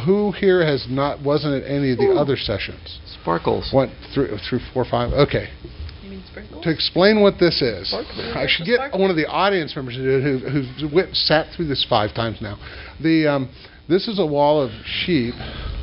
Who here wasn't at any of the other sessions? Sparkles. Went through 4, 5. Okay. You mean sprinkles? To explain what this is, Sparkles. I should get one of the audience members to do it who's sat through this 5 times now. This is a wall of sheep,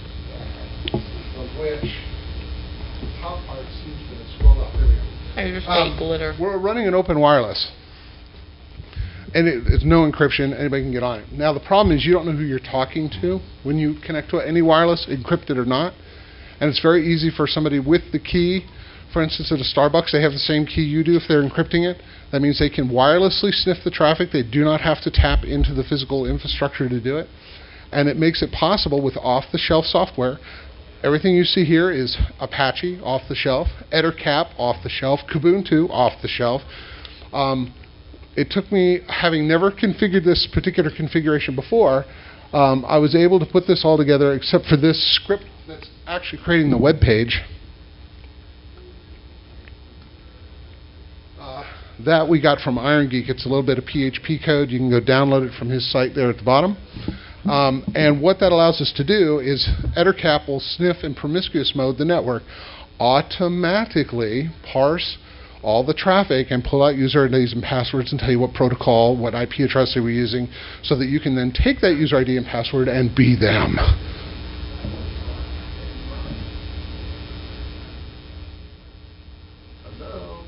of which the top part seems to scroll up. There we go. I just say glitter. We're running an open wireless. And it's no encryption. Anybody can get on it. Now, the problem is you don't know who you're talking to when you connect to any wireless, encrypted or not. And it's very easy for somebody with the key. For instance, at a Starbucks, they have the same key you do if they're encrypting it. That means they can wirelessly sniff the traffic. They do not have to tap into the physical infrastructure to do it. And it makes it possible with off-the-shelf software. Everything you see here is Apache, off-the-shelf, Ettercap, off-the-shelf, Kubuntu, off-the-shelf. It took me, having never configured this particular configuration before, I was able to put this all together except for this script that's actually creating the web page. That we got from IronGeek. It's a little bit of PHP code. You can go download it from his site there at the bottom. And what that allows us to do is Ettercap will sniff in promiscuous mode the network, automatically parse all the traffic and pull out user IDs and passwords and tell you what protocol, what IP address they were using, so that you can then take that user ID and password and be them. Hello?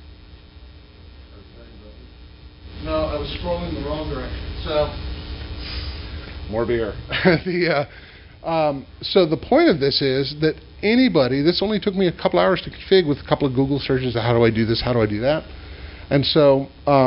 No, I was scrolling the wrong direction. So, more beer. So the point of this is that anybody, this only took me a couple hours to configure with a couple of Google searches of how do I do this, how do I do that. And so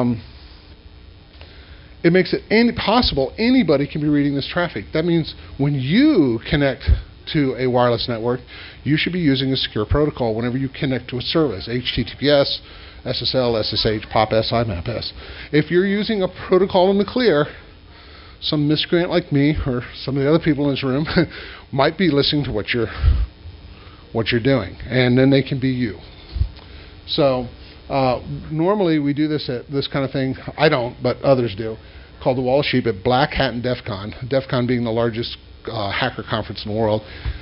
it makes it possible anybody can be reading this traffic. That means when you connect to a wireless network, you should be using a secure protocol whenever you connect to a service, HTTPS, SSL, SSH, POP-S, IMAP-S. If you're using a protocol in the clear, some miscreant like me or some of the other people in this room might be listening to what you're doing, and then they can be you. So normally we do this at this kind of thing. I don't, but others do, called the Wall of Sheep at Black Hat and DEF CON. DEF CON being the largest hacker conference in the world.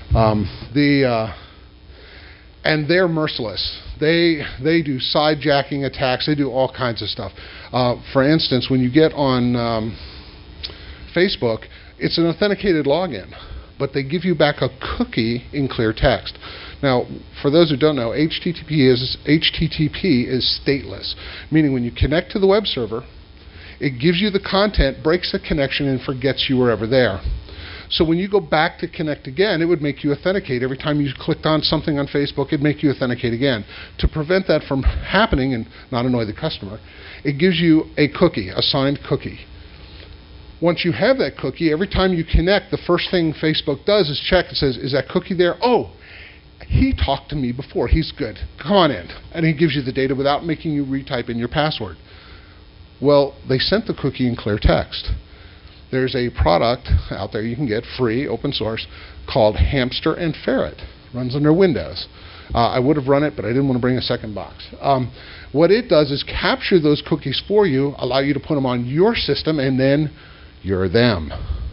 And they're merciless. They do sidejacking attacks. They do all kinds of stuff. For instance, when you get on Facebook, it's an authenticated login, but they give you back a cookie in clear text. Now, for those who don't know, HTTP is stateless, meaning when you connect to the web server, it gives you the content, breaks the connection, and forgets you were ever there. So when you go back to connect again, it would make you authenticate. Every time you clicked on something on Facebook, it'd make you authenticate again. To prevent that from happening and not annoy the customer, it gives you a cookie, a signed cookie. Once you have that cookie, every time you connect, the first thing Facebook does is check and says, is that cookie there? Oh, he talked to me before. He's good. Come on in. And he gives you the data without making you retype in your password. Well, they sent the cookie in clear text. There's a product out there you can get free, open source, called Hamster and Ferret. Runs under Windows. I would have run it, but I didn't want to bring a second box. What it does is capture those cookies for you, allow you to put them on your system, and then you're them.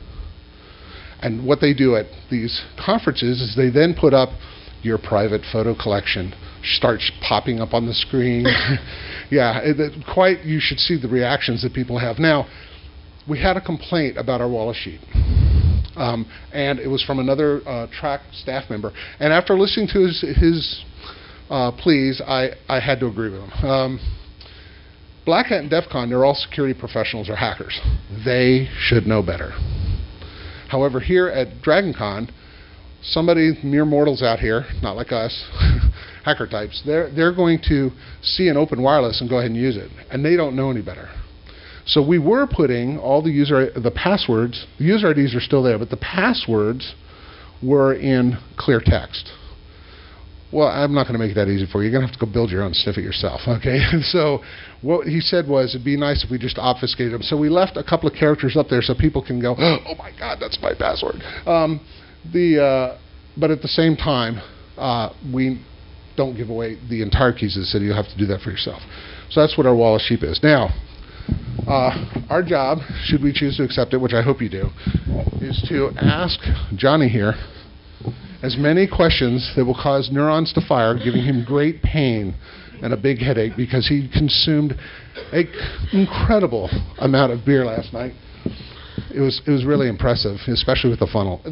And what they do at these conferences is they then put up your private photo collection. Starts popping up on the screen. Yeah, you should see the reactions that people have. Now, we had a complaint about our Wall of Sheep. And it was from another track staff member. And after listening to his pleas, I had to agree with him. Black Hat and DEF CON, they're all security professionals or hackers. They should know better. However, here at DragonCon, somebody, mere mortals out here, not like us, hacker types, they're going to see an open wireless and go ahead and use it. And they don't know any better. So we were putting all the passwords, the user IDs are still there, but the passwords were in clear text. Well, I'm not going to make it that easy for you. You're going to have to go build your own, sniff it yourself, okay? So what he said was it'd be nice if we just obfuscated them. So we left a couple of characters up there so people can go, oh my God, that's my password. But at the same time, we don't give away the entire keys of the city. You'll have to do that for yourself. So that's what our Wall of Sheep is. Now, Our job, should we choose to accept it, which I hope you do, is to ask Johnny here as many questions that will cause neurons to fire, giving him great pain and a big headache because he consumed an incredible amount of beer last night. It was really impressive, especially with the funnel.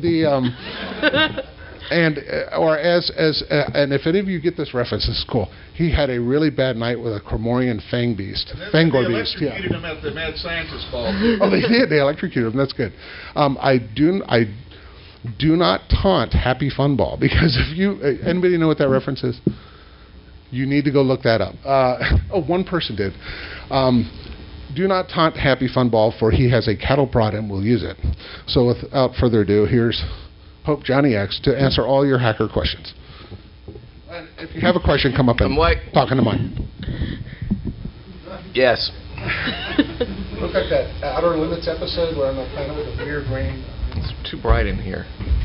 And if any of you get this reference, this is cool. He had a really bad night with a Cromorian Fangor beast. They electrocuted him at the Mad Scientist Ball. Oh, they did. They electrocuted him. That's good. I do not taunt Happy Fun Ball because if you anybody know what that reference is? You need to go look that up. One person did. Do not taunt Happy Fun Ball, for he has a cattle prod and will use it. So without further ado, here's Pope Johnny X to answer all your hacker questions. And if you have a question, come up and talk into mine. Yes. Look at that Outer Limits episode where I'm on a planet with a weird rain. It's too bright in here.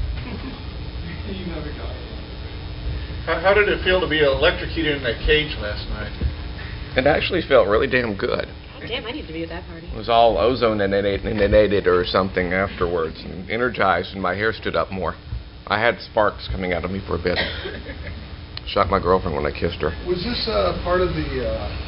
How did it feel to be electrocuted in that cage last night? It actually felt really damn good. God damn, I need to be at that party. It was all ozone inundated or something afterwards, and energized, and my hair stood up more. I had sparks coming out of me for a bit. Shot my girlfriend when I kissed her. Was this part of the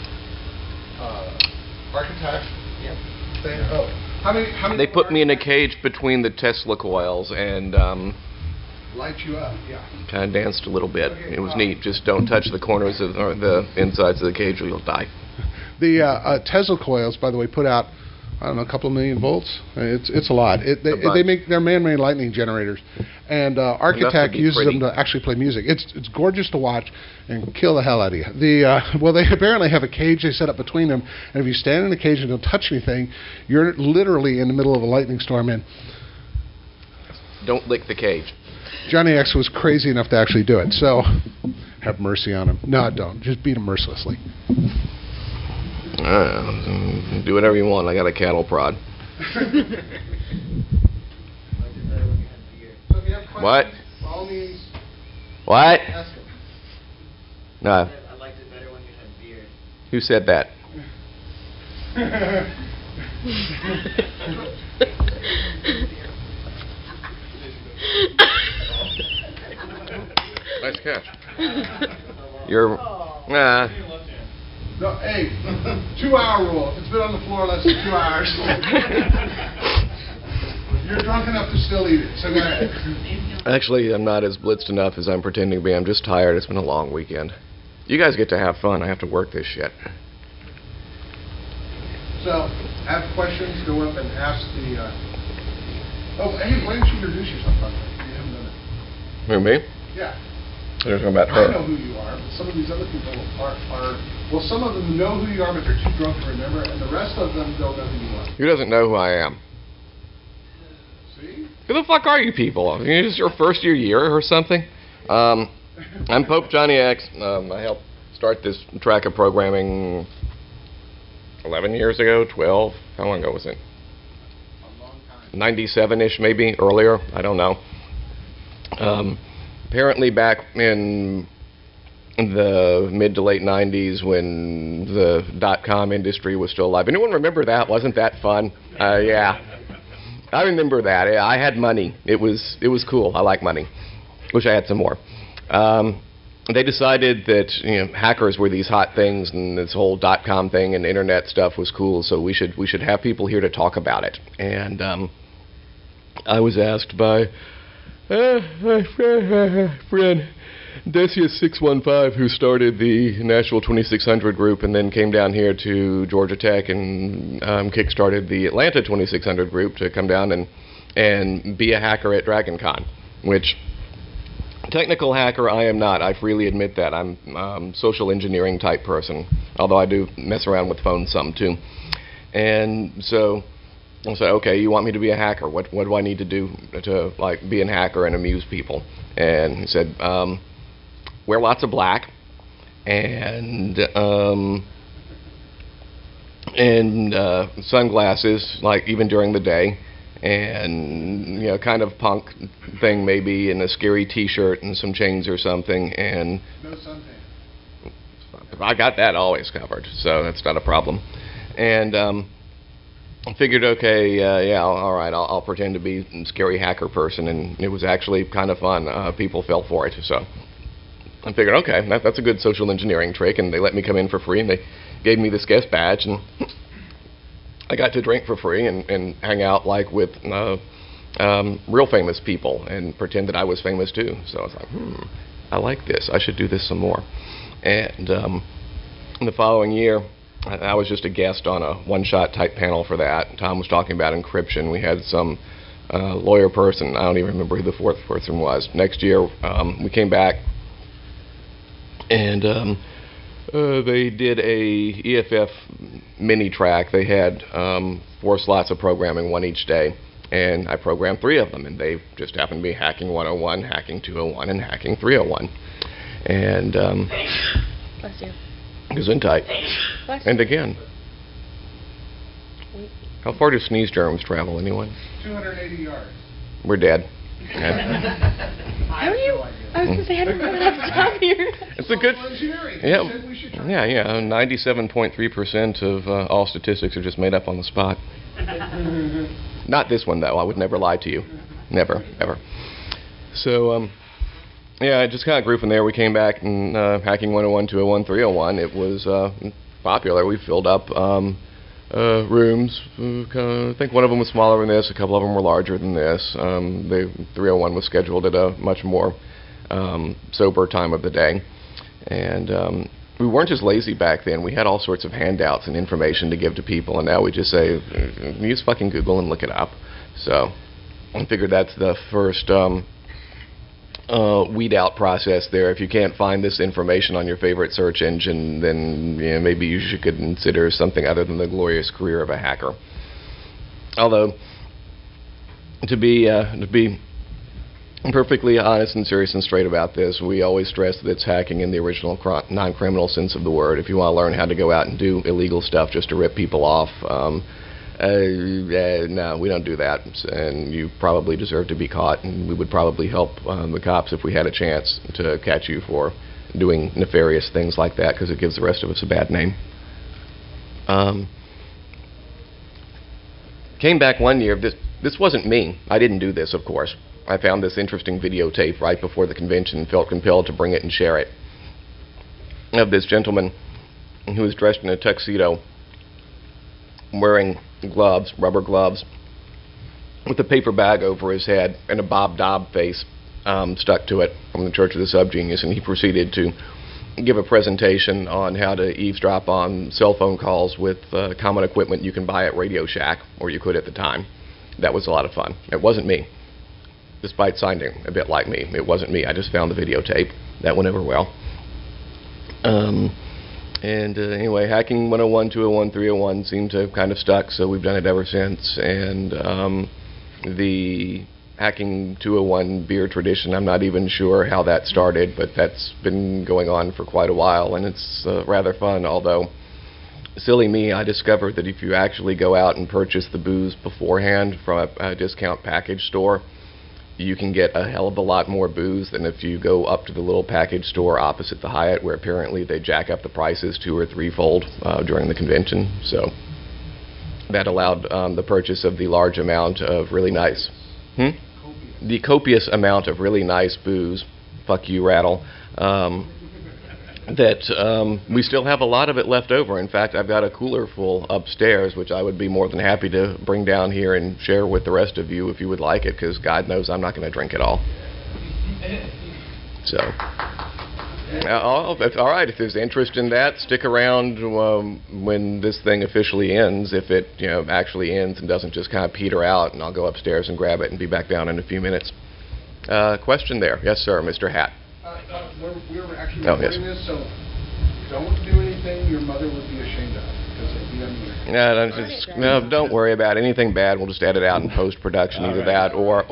architect thing? Oh, how many They put me in a cage between the Tesla coils and light you up, yeah. kind of danced a little bit. It was neat. Just don't touch the corners of or the insides of the cage or you'll die. The Tesla coils, by the way, put out, I don't know, a couple of million volts. It's a lot. They're man-made lightning generators, and Architect uses them to actually play music. It's gorgeous to watch and kill the hell out of you. They apparently have a cage they set up between them, and if you stand in the cage and don't touch anything, you're literally in the middle of a lightning storm. And don't lick the cage. Johnny X was crazy enough to actually do it, so have mercy on him. No, don't. Just beat him mercilessly. Do whatever you want. I got a cattle prod. What? What? No. I liked it better when you had beard. Who said that? Nice catch. You're. Nah. No, hey, 2-hour rule. If it's been on the floor less than 2 hours, you're drunk enough to still eat it. So go ahead. Actually, I'm not as blitzed enough as I'm pretending to be. I'm just tired. It's been a long weekend. You guys get to have fun. I have to work this shit. So, have questions, go up and ask the... hey, why don't you introduce yourself, by the way? You haven't done it. Who, me? Yeah. You're talking about I her. know who you are, but some of these other people are... Well, some of them know who you are, but they're too drunk to remember, and the rest of them don't know who you are. Who doesn't know who I am? See? Who the fuck are you people? I mean, is this your first year or something? I'm Pope Johnny X. I helped start this track of programming 11 years ago, 12. How long ago was it? A long time. 97-ish, maybe, earlier. I don't know. Apparently back in the mid to late 90s when the .com industry was still alive. Anyone remember that? Wasn't that fun? Yeah. I remember that. I had money. It was cool. I like money. Wish I had some more. They decided that hackers were these hot things, and this whole .com thing and internet stuff was cool. So we should have people here to talk about it. And I was asked by my friend Decius615, who started the Nashville 2600 group and then came down here to Georgia Tech and kick-started the Atlanta 2600 group to come down and be a hacker at DragonCon, which technical hacker I am not. I freely admit that. I'm social engineering type person, although I do mess around with phones some too. And so I said, okay, you want me to be a hacker? What do I need to do to be a hacker and amuse people? And he said, wear lots of black and sunglasses, even during the day, and kind of punk thing maybe, and a scary T-shirt and some chains or something. And no suntan. I got that always covered, so that's not a problem. And I figured, okay, yeah, all right, I'll pretend to be a scary hacker person, and it was actually kind of fun. People fell for it, so I figured, okay, that's a good social engineering trick, and they let me come in for free, and they gave me this guest badge, and I got to drink for free and hang out like with real famous people and pretend that I was famous too. So I was like, I like this. I should do this some more. And in the following year, I was just a guest on a one-shot type panel for that. Tom was talking about encryption. We had some lawyer person. I don't even remember who the fourth person was. Next year, we came back, and they did a EFF mini track. They had 4 slots of programming, one each day, and I programmed 3 of them, and they just happened to be Hacking 101, Hacking 201, and Hacking 301. And Bless you. Gesundheit. Bless you. And again, how far do sneeze germs travel, anyone? 280 yards. We're dead. How are you? I was going to say, how do you know that stop here? It's a good... Engineering. Yeah, You said we should try. yeah. 97.3% of all statistics are just made up on the spot. Not this one, though. I would never lie to you. Never, ever. So, yeah, it just kind of grew from there. We came back and Hacking 101, 201, 301. It was popular. We filled up rooms. I think one of them was smaller than this. A couple of them were larger than this. The 301 was scheduled at a much more sober time of the day. And we weren't just lazy back then. We had all sorts of handouts and information to give to people, and now we just say, use fucking Google and look it up. So I figured that's the first weed out process there. If you can't find this information on your favorite search engine, then maybe you should consider something other than the glorious career of a hacker. Although, to be perfectly honest and serious and straight about this, we always stress that it's hacking in the original non-criminal sense of the word. If you want to learn how to go out and do illegal stuff just to rip people off, no, we don't do that, and you probably deserve to be caught, and we would probably help the cops if we had a chance to catch you for doing nefarious things like that, because it gives the rest of us a bad name. Came back one year. This wasn't me. I didn't do this, of course. I found this interesting videotape right before the convention and felt compelled to bring it and share it, of this gentleman who was dressed in a tuxedo, wearing gloves, rubber gloves, with a paper bag over his head and a Bob Dobb face stuck to it from the Church of the Subgenius, and he proceeded to give a presentation on how to eavesdrop on cell phone calls with common equipment you can buy at Radio Shack, or you could at the time. That was a lot of fun. It wasn't me. Despite sounding a bit like me, it wasn't me. I just found the videotape. That went over well. Anyway, Hacking 101, 201, 301 seemed to have kind of stuck, so we've done it ever since. And the Hacking 201 beer tradition, I'm not even sure how that started, but that's been going on for quite a while, and it's rather fun. Although, silly me, I discovered that if you actually go out and purchase the booze beforehand from a discount package store, you can get a hell of a lot more booze than if you go up to the little package store opposite the Hyatt, where apparently they jack up the prices 2- or 3-fold during the convention. So that allowed the purchase of the large amount of really nice, the copious amount of really nice booze, fuck you, Rattle, that we still have a lot of it left over. In fact, I've got a cooler full upstairs, which I would be more than happy to bring down here and share with the rest of you if you would like it, because God knows I'm not going to drink it all. So, all right, if there's interest in that, stick around when this thing officially ends, if it actually ends and doesn't just kind of peter out, and I'll go upstairs and grab it and be back down in a few minutes. Question there. Yes, sir, Mr. Hat. We're actually Oh, yes. recording this, so don't do anything your mother would be ashamed of, because it'll be on the air. No, don't worry about it. Anything bad, we'll just edit out in post-production. Either that, or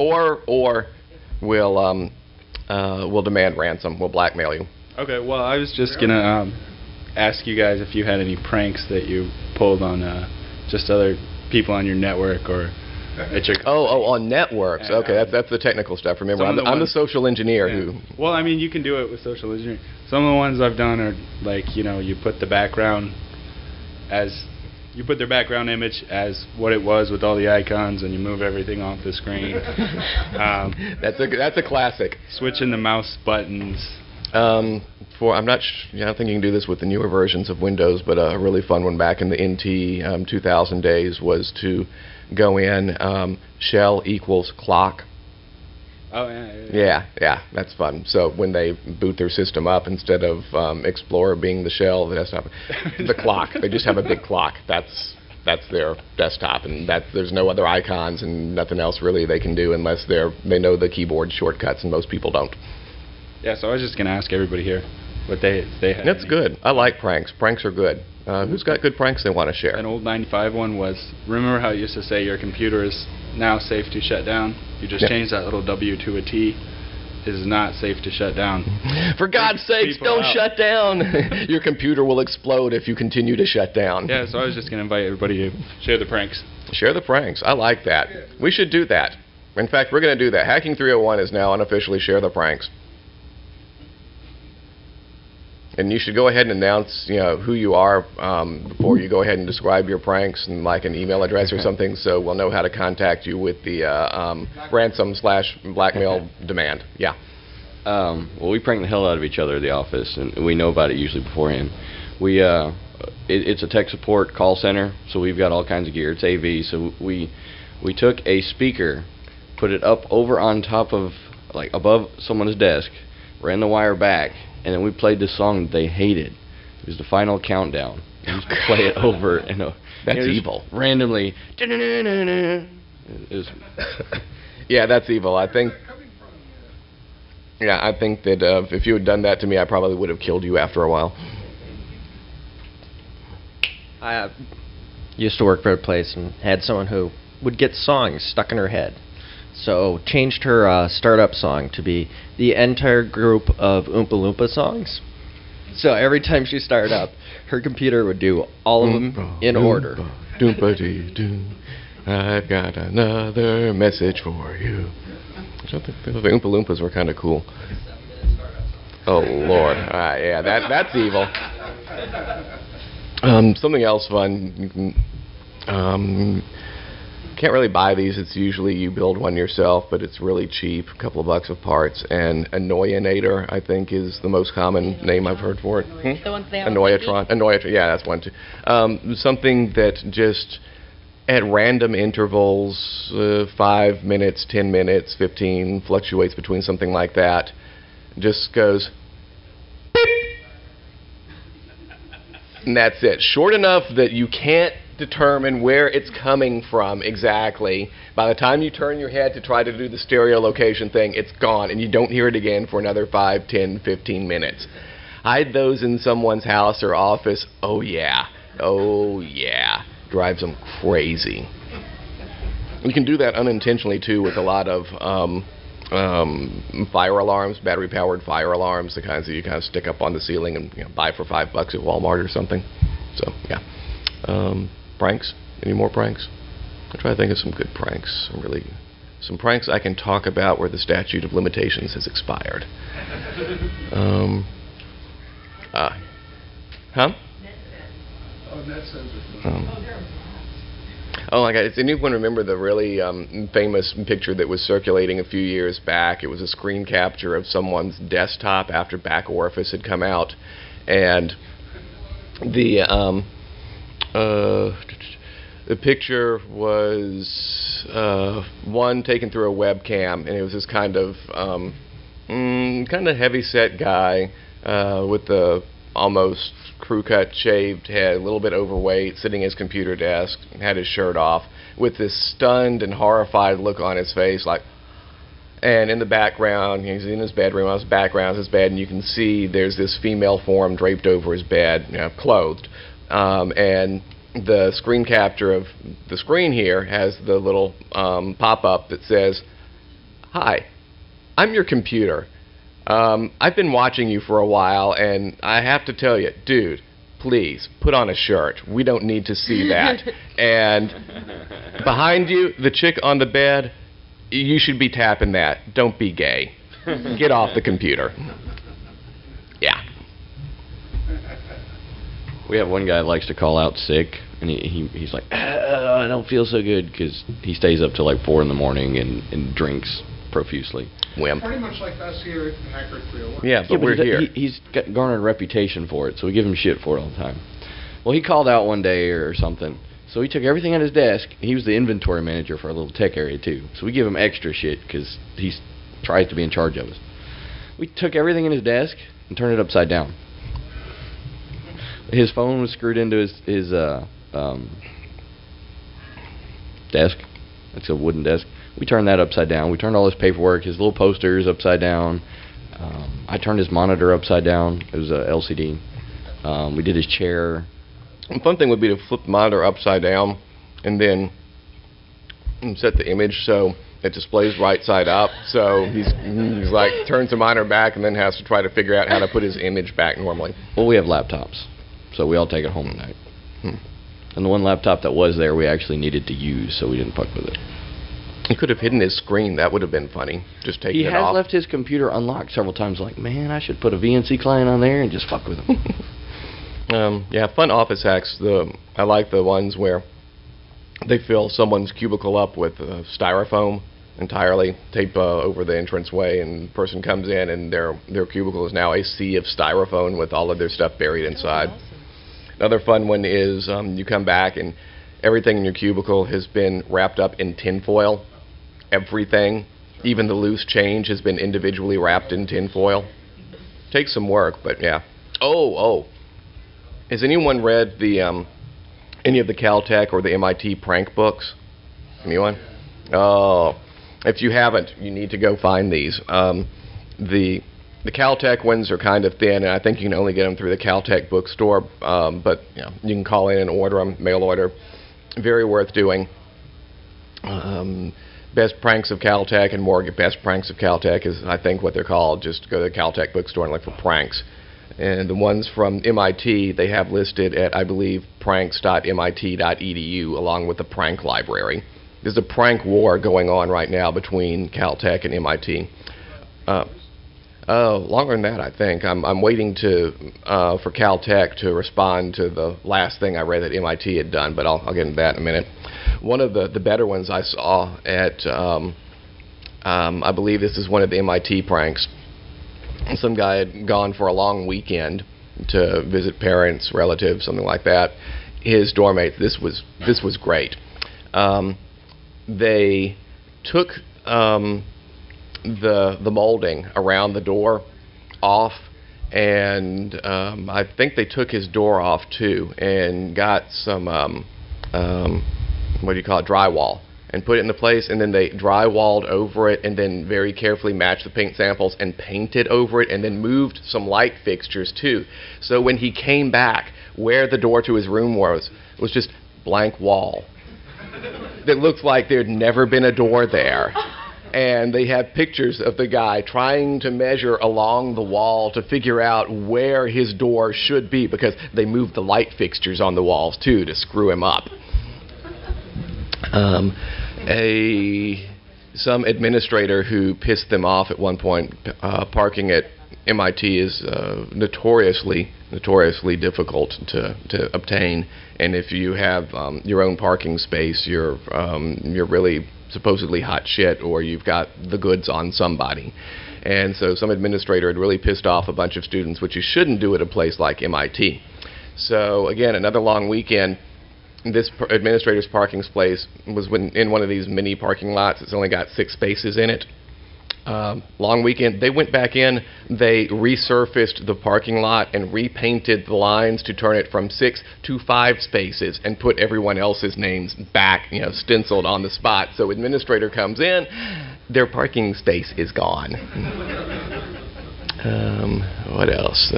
we'll demand ransom. We'll blackmail you. Okay. Well, I was just gonna ask you guys if you had any pranks that you pulled on just other people on your network or at your. On networks. And, okay, that's the technical stuff. Remember, I'm the social engineer who. Well, I mean, you can do it with social engineering. Some of the ones I've done are like, you put the background as you put their background image as what it was with all the icons, and you move everything off the screen. That's a classic. Switching the mouse buttons. I don't think you can do this with the newer versions of Windows, but a really fun one back in the NT 2000 days was to go in shell equals clock. Oh, yeah. Yeah, that's fun. So when they boot their system up, instead of Explorer being the shell, the desktop, the clock. They just have a big clock. That's their desktop, and there's no other icons and nothing else really they can do unless they know the keyboard shortcuts, and most people don't. Yeah, so I was just going to ask everybody here what they had. That's good. I like pranks. Pranks are good. Who's got good pranks they want to share? An old 95 one was, remember how it used to say your computer is now safe to shut down? You just changed that little W to a T. It is not safe to shut down. For God's sakes, don't shut down. Your computer will explode if you continue to shut down. Yeah, so I was just going to invite everybody to share the pranks. Share the pranks. I like that. We should do that. In fact, we're going to do that. Hacking 301 is now unofficially Share the Pranks. And you should go ahead and announce, who you are before you go ahead and describe your pranks, and like an email address or something, so we'll know how to contact you with the ransom/blackmail demand. Yeah. Well, we prank the hell out of each other at the office, and we know about it usually beforehand. It's a tech support call center, so we've got all kinds of gear. It's AV, so we took a speaker, put it up over on top of, above someone's desk, ran the wire back, and then we played this song that they hated. It was the Final Countdown. We used to play it over and that's evil. Randomly. Yeah, that's evil. I think that if you had done that to me, I probably would have killed you after a while. I used to work for a place and had someone who would get songs stuck in her head. So changed her startup song to be the entire group of Oompa Loompa songs. So every time she started up, her computer would do all of them in order. Doompa-dee-doo. I've got another message for you. The Oompa Loompas were kind of cool. Oh, Lord. All right, yeah, that's evil. Something else fun. Can't really buy these. It's usually you build one yourself, but it's really cheap, a couple of bucks of parts. And Annoyinator, I think, is the most common name I've heard for it. The ones they have. Annoyatron, yeah, that's one too. Something that just at random intervals, 5 minutes, 10 minutes, 15, fluctuates between something like that, just goes beep. And that's it. Short enough that you can't determine where it's coming from exactly. By the time you turn your head to try to do the stereo location thing, it's gone, and you don't hear it again for another 5, 10, 15 minutes. Hide those in someone's house or office. Oh yeah. Drives them crazy. You can do that unintentionally too with a lot of fire alarms, battery-powered fire alarms, the kinds that you kind of stick up on the ceiling and buy for $5 at Walmart or something. So yeah. Pranks? Any more pranks? I'll try to think of some good pranks. Some pranks I can talk about where the statute of limitations has expired. Oh my God! Does anyone remember the really famous picture that was circulating a few years back? It was a screen capture of someone's desktop after Back Orifice had come out, and the picture was one taken through a webcam, and it was this kind of heavy-set guy with the almost crew-cut shaved head, a little bit overweight, sitting at his computer desk, had his shirt off, with this stunned and horrified look on his face, and in the background, he's in his bedroom, on his background is his bed, and you can see there's this female form draped over his bed, clothed. And the screen capture of the screen here has the little pop-up that says, "Hi, I'm your computer. I've been watching you for a while, and I have to tell you, dude, please, put on a shirt. We don't need to see that." And behind you, the chick on the bed, you should be tapping that. Don't be gay. Get off the computer. Yeah. We have one guy that likes to call out sick, and he's like, I don't feel so good, because he stays up till like 4 in the morning and drinks profusely. Wimp. Pretty much like us here at Hackert 301. Yeah, but we're here. he- He's garnered a reputation for it, so we give him shit for it all the time. Well, he called out one day or something, so he took everything at his desk. He was the inventory manager for our little tech area, too, so we give him extra shit because he tries to be in charge of us. We took everything in his desk and turned it upside down. His phone was screwed into his desk. It's a wooden desk. We turned that upside down. We turned all his paperwork, his little posters upside down. I turned his monitor upside down. It was a LCD. We did his chair. The fun thing would be to flip the monitor upside down and then set the image so it displays right side up. So he's like turns the monitor back and then has to try to figure out how to put his image back normally. Well, we have laptops, so we all take it home tonight. And the one laptop that was there, we actually needed to use, so we didn't fuck with it. He could have hidden his screen. That would have been funny. Just taking He it has off. left his computer unlocked several times. Like, man, I should put a VNC client on there and just fuck with him. Yeah, fun office hacks. I like the ones where they fill someone's cubicle up with styrofoam entirely, tape over the entranceway, and the person comes in and their cubicle is now a sea of styrofoam with all of their stuff buried inside. Another fun one is you come back and everything in your cubicle has been wrapped up in tinfoil. Everything, even the loose change, has been individually wrapped in tinfoil. Takes some work, but yeah. Oh. Has anyone read any of the Caltech or the MIT prank books? Anyone? Oh, if you haven't, you need to go find these. The Caltech ones are kind of thin, and I think you can only get them through the Caltech bookstore. But you can call in and order them, mail order. Very worth doing. Best Pranks of Caltech and more Best Pranks of Caltech is, I think, what they're called. Just go to the Caltech bookstore and look for pranks. And the ones from MIT, they have listed at, I believe, pranks.mit.edu, along with the prank library. There's a prank war going on right now between Caltech and MIT. Longer than that, I think. I'm waiting for Caltech to respond to the last thing I read that MIT had done, but I'll get into that in a minute. One of the better ones I saw at, I believe this is one of the MIT pranks. Some guy had gone for a long weekend to visit parents, relatives, something like that. His dorm mates, this was great. They took the molding around the door off, and I think they took his door off too, and got some drywall, and put it into place, and then they drywalled over it, and then very carefully matched the paint samples and painted over it, and then moved some light fixtures too. So when he came back, where the door to his room was just blank wall. That looked like there'd never been a door there. And they have pictures of the guy trying to measure along the wall to figure out where his door should be, because they moved the light fixtures on the walls too to screw him up. Some administrator who pissed them off at one point. Parking at MIT is notoriously difficult to obtain, and if you have your own parking space, you're really supposedly hot shit, or you've got the goods on somebody. And so some administrator had really pissed off a bunch of students, which you shouldn't do at a place like MIT. So again, another long weekend. This administrator's parking space was in one of these mini parking lots. It's only got 6 spaces in it. Long weekend. They went back in. They resurfaced the parking lot and repainted the lines to turn it from 6 to 5 spaces, and put everyone else's names back, stenciled on the spot. So administrator comes in, their parking space is gone. What else?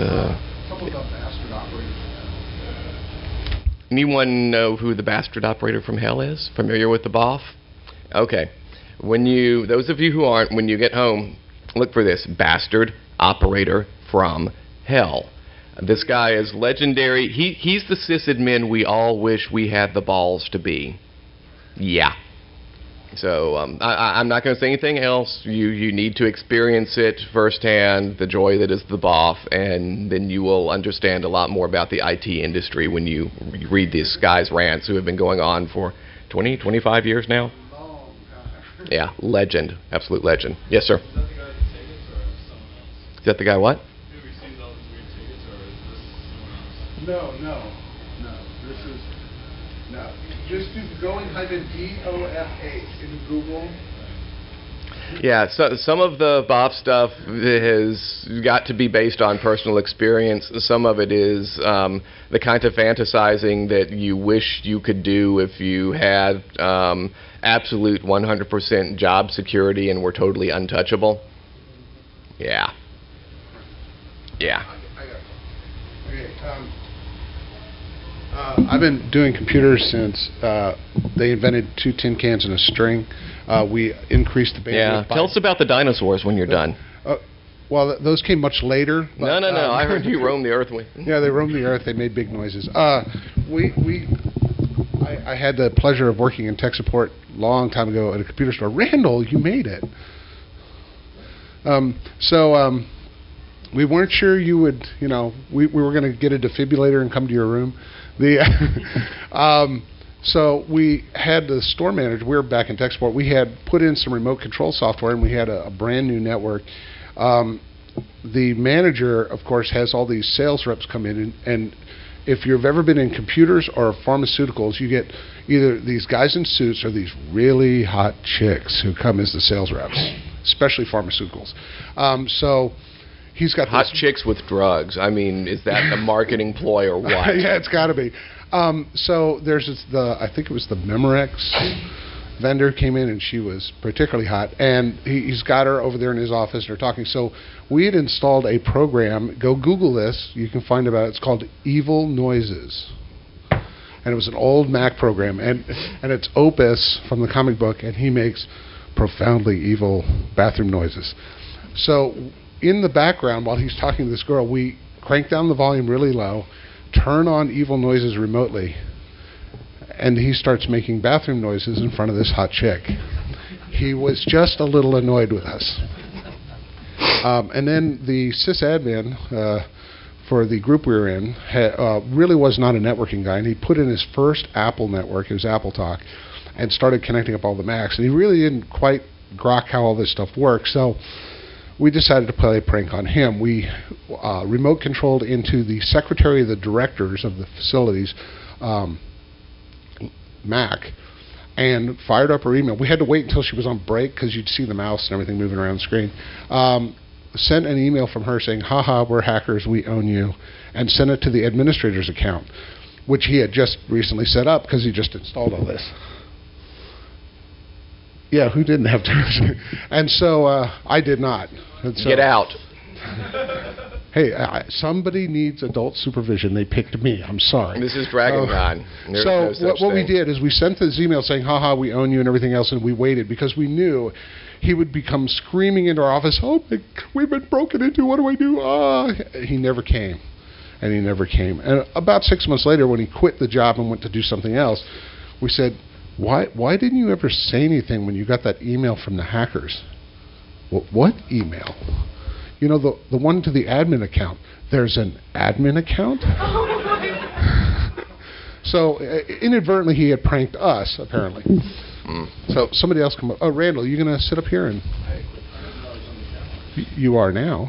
Anyone know who the bastard operator from hell is? Familiar with the BOF? Okay. Those of you who aren't, when you get home, look for this: bastard operator from hell. This guy is legendary. He's the sysadmin we all wish we had the balls to be. Yeah. So I'm not going to say anything else. You need to experience it firsthand, the joy that is the BOF, and then you will understand a lot more about the IT industry when you read these guys' rants who have been going on for 20, 25 years now. Yeah, legend, absolute legend. Yes, sir. Is that the guy what? No. This is no. Just do going-DOFH into Google. Yeah, so some of the BOF stuff has got to be based on personal experience. Some of it is the kind of fantasizing that you wish you could do if you had absolute 100% job security and were totally untouchable. Yeah. Okay, I've been doing computers since they invented 2 tin cans and a string. We increased the bandwidth. Yeah, tell us about the dinosaurs when you're done. Well, those came much later. But, no. I heard you roam the earth. Yeah, they roamed the earth. They made big noises. I had the pleasure of working in tech support a long time ago at a computer store. Randall, you made it. We weren't sure you would, we were going to get a defibrillator and come to your room. So we had the store manager, we were back in tech support, we had put in some remote control software and we had a brand new network. The manager, of course, has all these sales reps come in and if you've ever been in computers or pharmaceuticals, you get either these guys in suits or these really hot chicks who come as the sales reps, especially pharmaceuticals. So he's got hot chicks with drugs. I mean, is that a marketing ploy or what? Yeah, it's got to be. So there's I think it was the Memorex vendor came in and she was particularly hot, and he's got her over there in his office and they're talking. So we had installed a program. Go Google this. You can find about it. It's called Evil Noises. And it was an old Mac program, and it's Opus from the comic book, and he makes profoundly evil bathroom noises. So in the background, while he's talking to this girl, we crank down the volume really low, turn on Evil Noises remotely, and he starts making bathroom noises in front of this hot chick. He was just a little annoyed with us. And then the sysadmin for the group we were in really was not a networking guy, and he put in his first Apple network, it was Apple Talk, and started connecting up all the Macs. And he really didn't quite grok how all this stuff works, so we decided to play a prank on him. We remote controlled into the secretary of the directors of the facilities Mac and fired up her email. We had to wait until she was on break because you'd see the mouse and everything moving around the screen. Sent an email from her saying, haha, we're hackers, we own you, and sent it to the administrator's account, which he had just recently set up because he just installed all this. Yeah, who didn't have to? And so I did not. And so, get out. Hey, somebody needs adult supervision. They picked me. I'm sorry. This is DragonCon. So what we did is we sent this email saying, haha, we own you and everything else, and we waited because we knew he would become screaming into our office, oh, we've been broken into, what do I do? He never came. And he never came. And about 6 months later, when he quit the job and went to do something else, we said, why didn't you ever say anything when you got that email from the hackers? What email? You know, the one to the admin account. There's an admin account? So inadvertently he had pranked us, apparently. So somebody else come up. Oh, Randall, you going to sit up here? And you are now.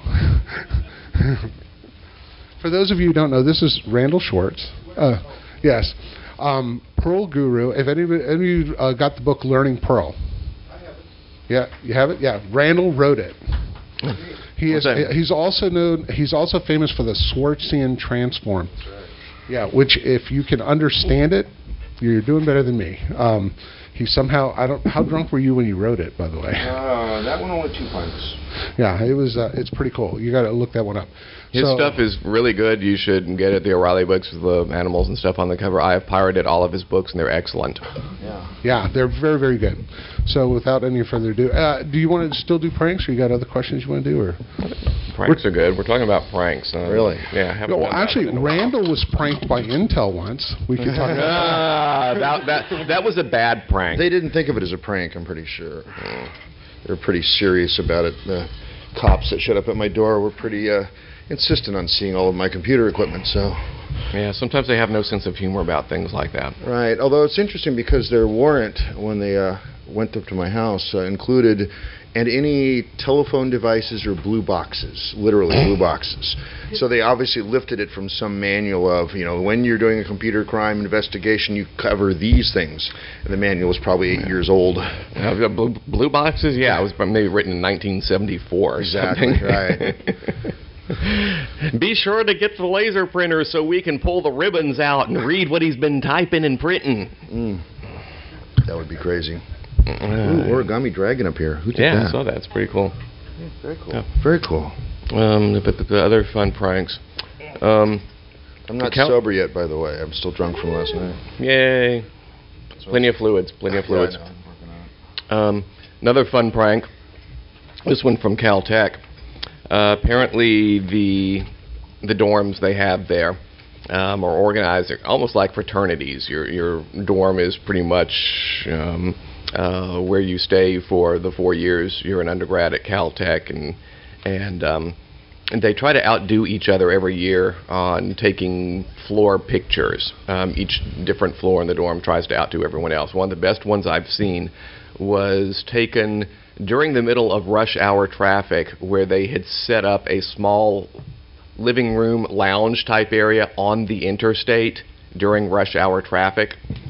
For those of you who don't know, this is Randall Schwartz. Yes. Perl Guru. If any of you got the book Learning Perl? I have it. Yeah, you have it? Yeah. Randall wrote it. He's also famous for the Schwartzian transform. That's right. Yeah, which if you can understand it, you're doing better than me. He somehow, how drunk were you when you wrote it, by the way? That one only 2 pints. Yeah, it was. It's pretty cool. You got to look that one up. His stuff is really good. You should get it. The O'Reilly books with the animals and stuff on the cover. I have pirated all of his books, and they're excellent. Yeah, they're very, very good. So without any further ado, do you want to still do pranks, or you got other questions you want to do, or? Pranks are good. We're talking about pranks. Really? Yeah. I haven't No, done that actually, in a while. Randall was pranked by Intel once. We could talk about That was a bad prank. They didn't think of it as a prank, I'm pretty sure. They were pretty serious about it. The cops that showed up at my door were pretty insistent on seeing all of my computer equipment, so... Yeah, sometimes they have no sense of humor about things like that. Right, although it's interesting because their warrant, when they went up to my house, included and any telephone devices or blue boxes, literally blue boxes. So they obviously lifted it from some manual of, when you're doing a computer crime investigation, you cover these things. And the manual was probably 8 years old. Blue boxes? Yeah, it was maybe written in 1974 or Exactly, something. right. Be sure to get the laser printer so we can pull the ribbons out and read what he's been typing and printing. That would be crazy. Ooh, origami dragon up here. Who did Yeah, that? I saw that. It's pretty cool. Yeah, very cool. Yeah. Very cool. But the other fun pranks. I'm not sober yet, by the way. I'm still drunk from last night. Yay. Plenty of fluids. Plenty of fluids. Yeah, I know. I'm working on it. Another fun prank. This one from Caltech. Apparently, the dorms they have there are organized almost like fraternities. Your dorm is pretty much where you stay for the 4 years you're an undergrad at Caltech, and they try to outdo each other every year on taking floor pictures. Each different floor in the dorm tries to outdo everyone else. One of the best ones I've seen was taken during the middle of rush hour traffic, where they had set up a small living room lounge type area on the interstate during rush hour traffic.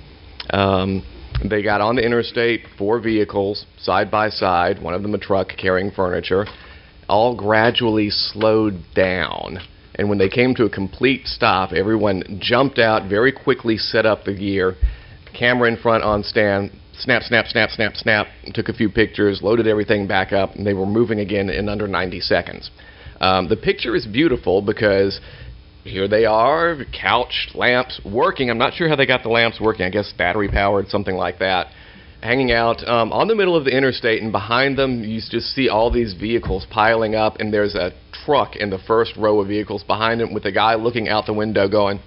They got on the interstate, 4 vehicles side by side, one of them a truck carrying furniture, all gradually slowed down. And when they came to a complete stop, everyone jumped out, very quickly set up the gear, camera in front on stand, snap, snap, snap, snap, snap, took a few pictures, loaded everything back up, and they were moving again in under 90 seconds. The picture is beautiful because here they are, couch, lamps, working. I'm not sure how they got the lamps working. I guess battery-powered, something like that. Hanging out on the middle of the interstate, and behind them you just see all these vehicles piling up, and there's a truck in the first row of vehicles behind it with a guy looking out the window going...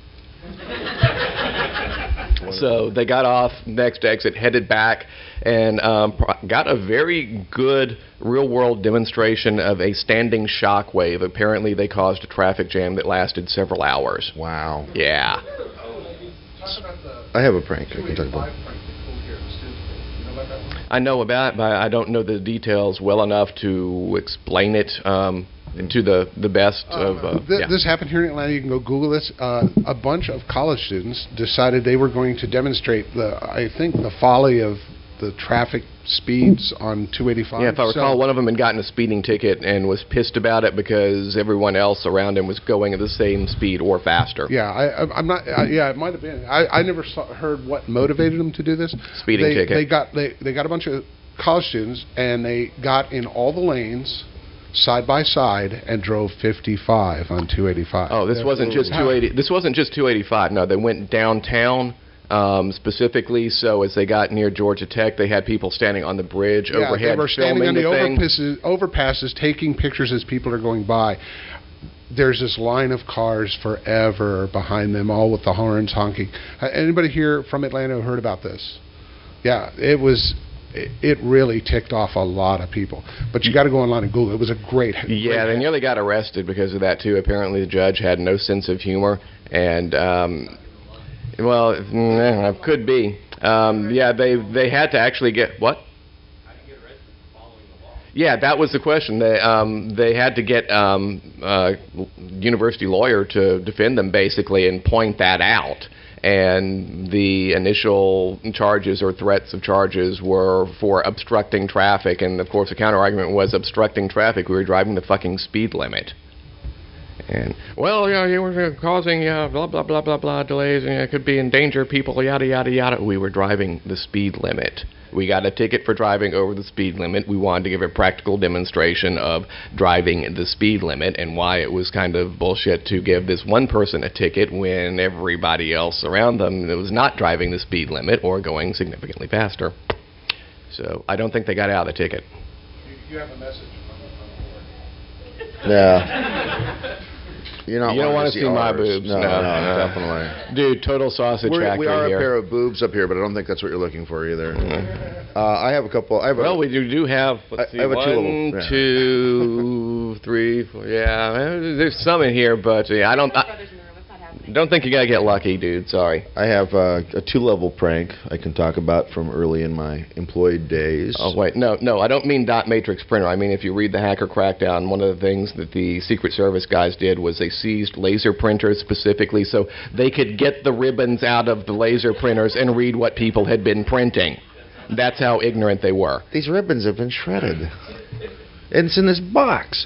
So they got off, next exit, headed back, and got a very good real-world demonstration of a standing shock wave. Apparently they caused a traffic jam that lasted several hours. Wow. Yeah. I have a prank I can talk about. I know about it, but I don't know the details well enough to explain it to the best of... This happened here in Atlanta. You can go Google this. A bunch of college students decided they were going to demonstrate the folly of the traffic speeds on 285. Yeah, if I recall, one of them had gotten a speeding ticket and was pissed about it because everyone else around him was going at the same speed or faster. Yeah, I'm not. Yeah, it might have been. I never heard what motivated them to do this. Speeding ticket. They got a bunch of college students and they got in all the lanes side by side and drove 55 on 285. Oh, this wasn't just 280. This wasn't just 285. No, they went downtown. Specifically, so as they got near Georgia Tech, they had people standing on the bridge overhead, they were standing on filming the overpasses, taking pictures as people are going by. There's this line of cars forever behind them, all with the horns honking. Anybody here from Atlanta who heard about this? Yeah, it really ticked off a lot of people. But you got to go online and Google. It was a great. Yeah, they nearly got arrested because of that too. Apparently, the judge had no sense of humor and. Well, it could be. Yeah, they had to actually get what? How do you get arrested for following the law? Yeah, that was the question. They had to get a university lawyer to defend them basically and point that out. And the initial charges or threats of charges were for obstructing traffic, and of course the counter argument was obstructing traffic. We were driving the fucking speed limit. And, well, you were causing blah, blah, blah, blah, blah delays, and it could be endanger people, yada, yada, yada. We were driving the speed limit. We got a ticket for driving over the speed limit. We wanted to give a practical demonstration of driving the speed limit and why it was kind of bullshit to give this one person a ticket when everybody else around them was not driving the speed limit or going significantly faster. So I don't think they got out of the ticket. You have a message from the board. Yeah. You're not You don't wanting want to see my ours. boobs. No, No. definitely. Dude, total sausage We factory are a here. pair of boobs up here, but I don't think that's what you're looking for either. I have a couple. I have Well, a, we do have, let's I see, have a two-level, one, yeah. 2, 3, 4, yeah, there's some in here, but yeah, I don't think you gotta get lucky, dude, sorry. I have a two-level prank I can talk about from early in my employed days. Oh, wait, no, I don't mean dot matrix printer. I mean, if you read the hacker crackdown, one of the things that the Secret Service guys did was they seized laser printers specifically so they could get the ribbons out of the laser printers and read what people had been printing. That's how ignorant they were. These ribbons have been shredded. And it's in this box.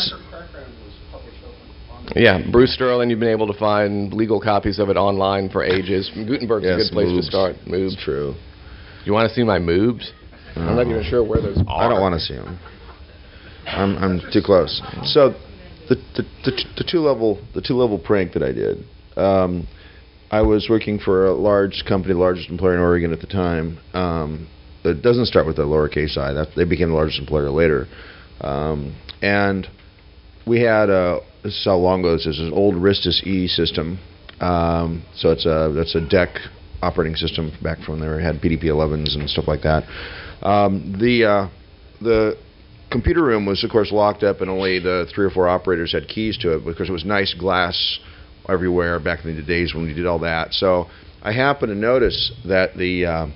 Yeah, Bruce Sterling, you've been able to find legal copies of it online for ages. Gutenberg's a Yes, good place moobs. to start. Moobs. It's true. You want to see my moobs? I'm not even sure where those are. I don't want to see them. I'm too close. So, the two-level prank that I did. I was working for a large company, the largest employer in Oregon at the time. It doesn't start with a lowercase I. They became the largest employer later. And we had this is how long ago this is. An old Ristus E system. So that's a DEC operating system back from there. It had PDP-11s and stuff like that. The computer room was, of course, locked up, and only the 3 or 4 operators had keys to it because it was nice glass everywhere back in the days when we did all that. So I happened to notice that the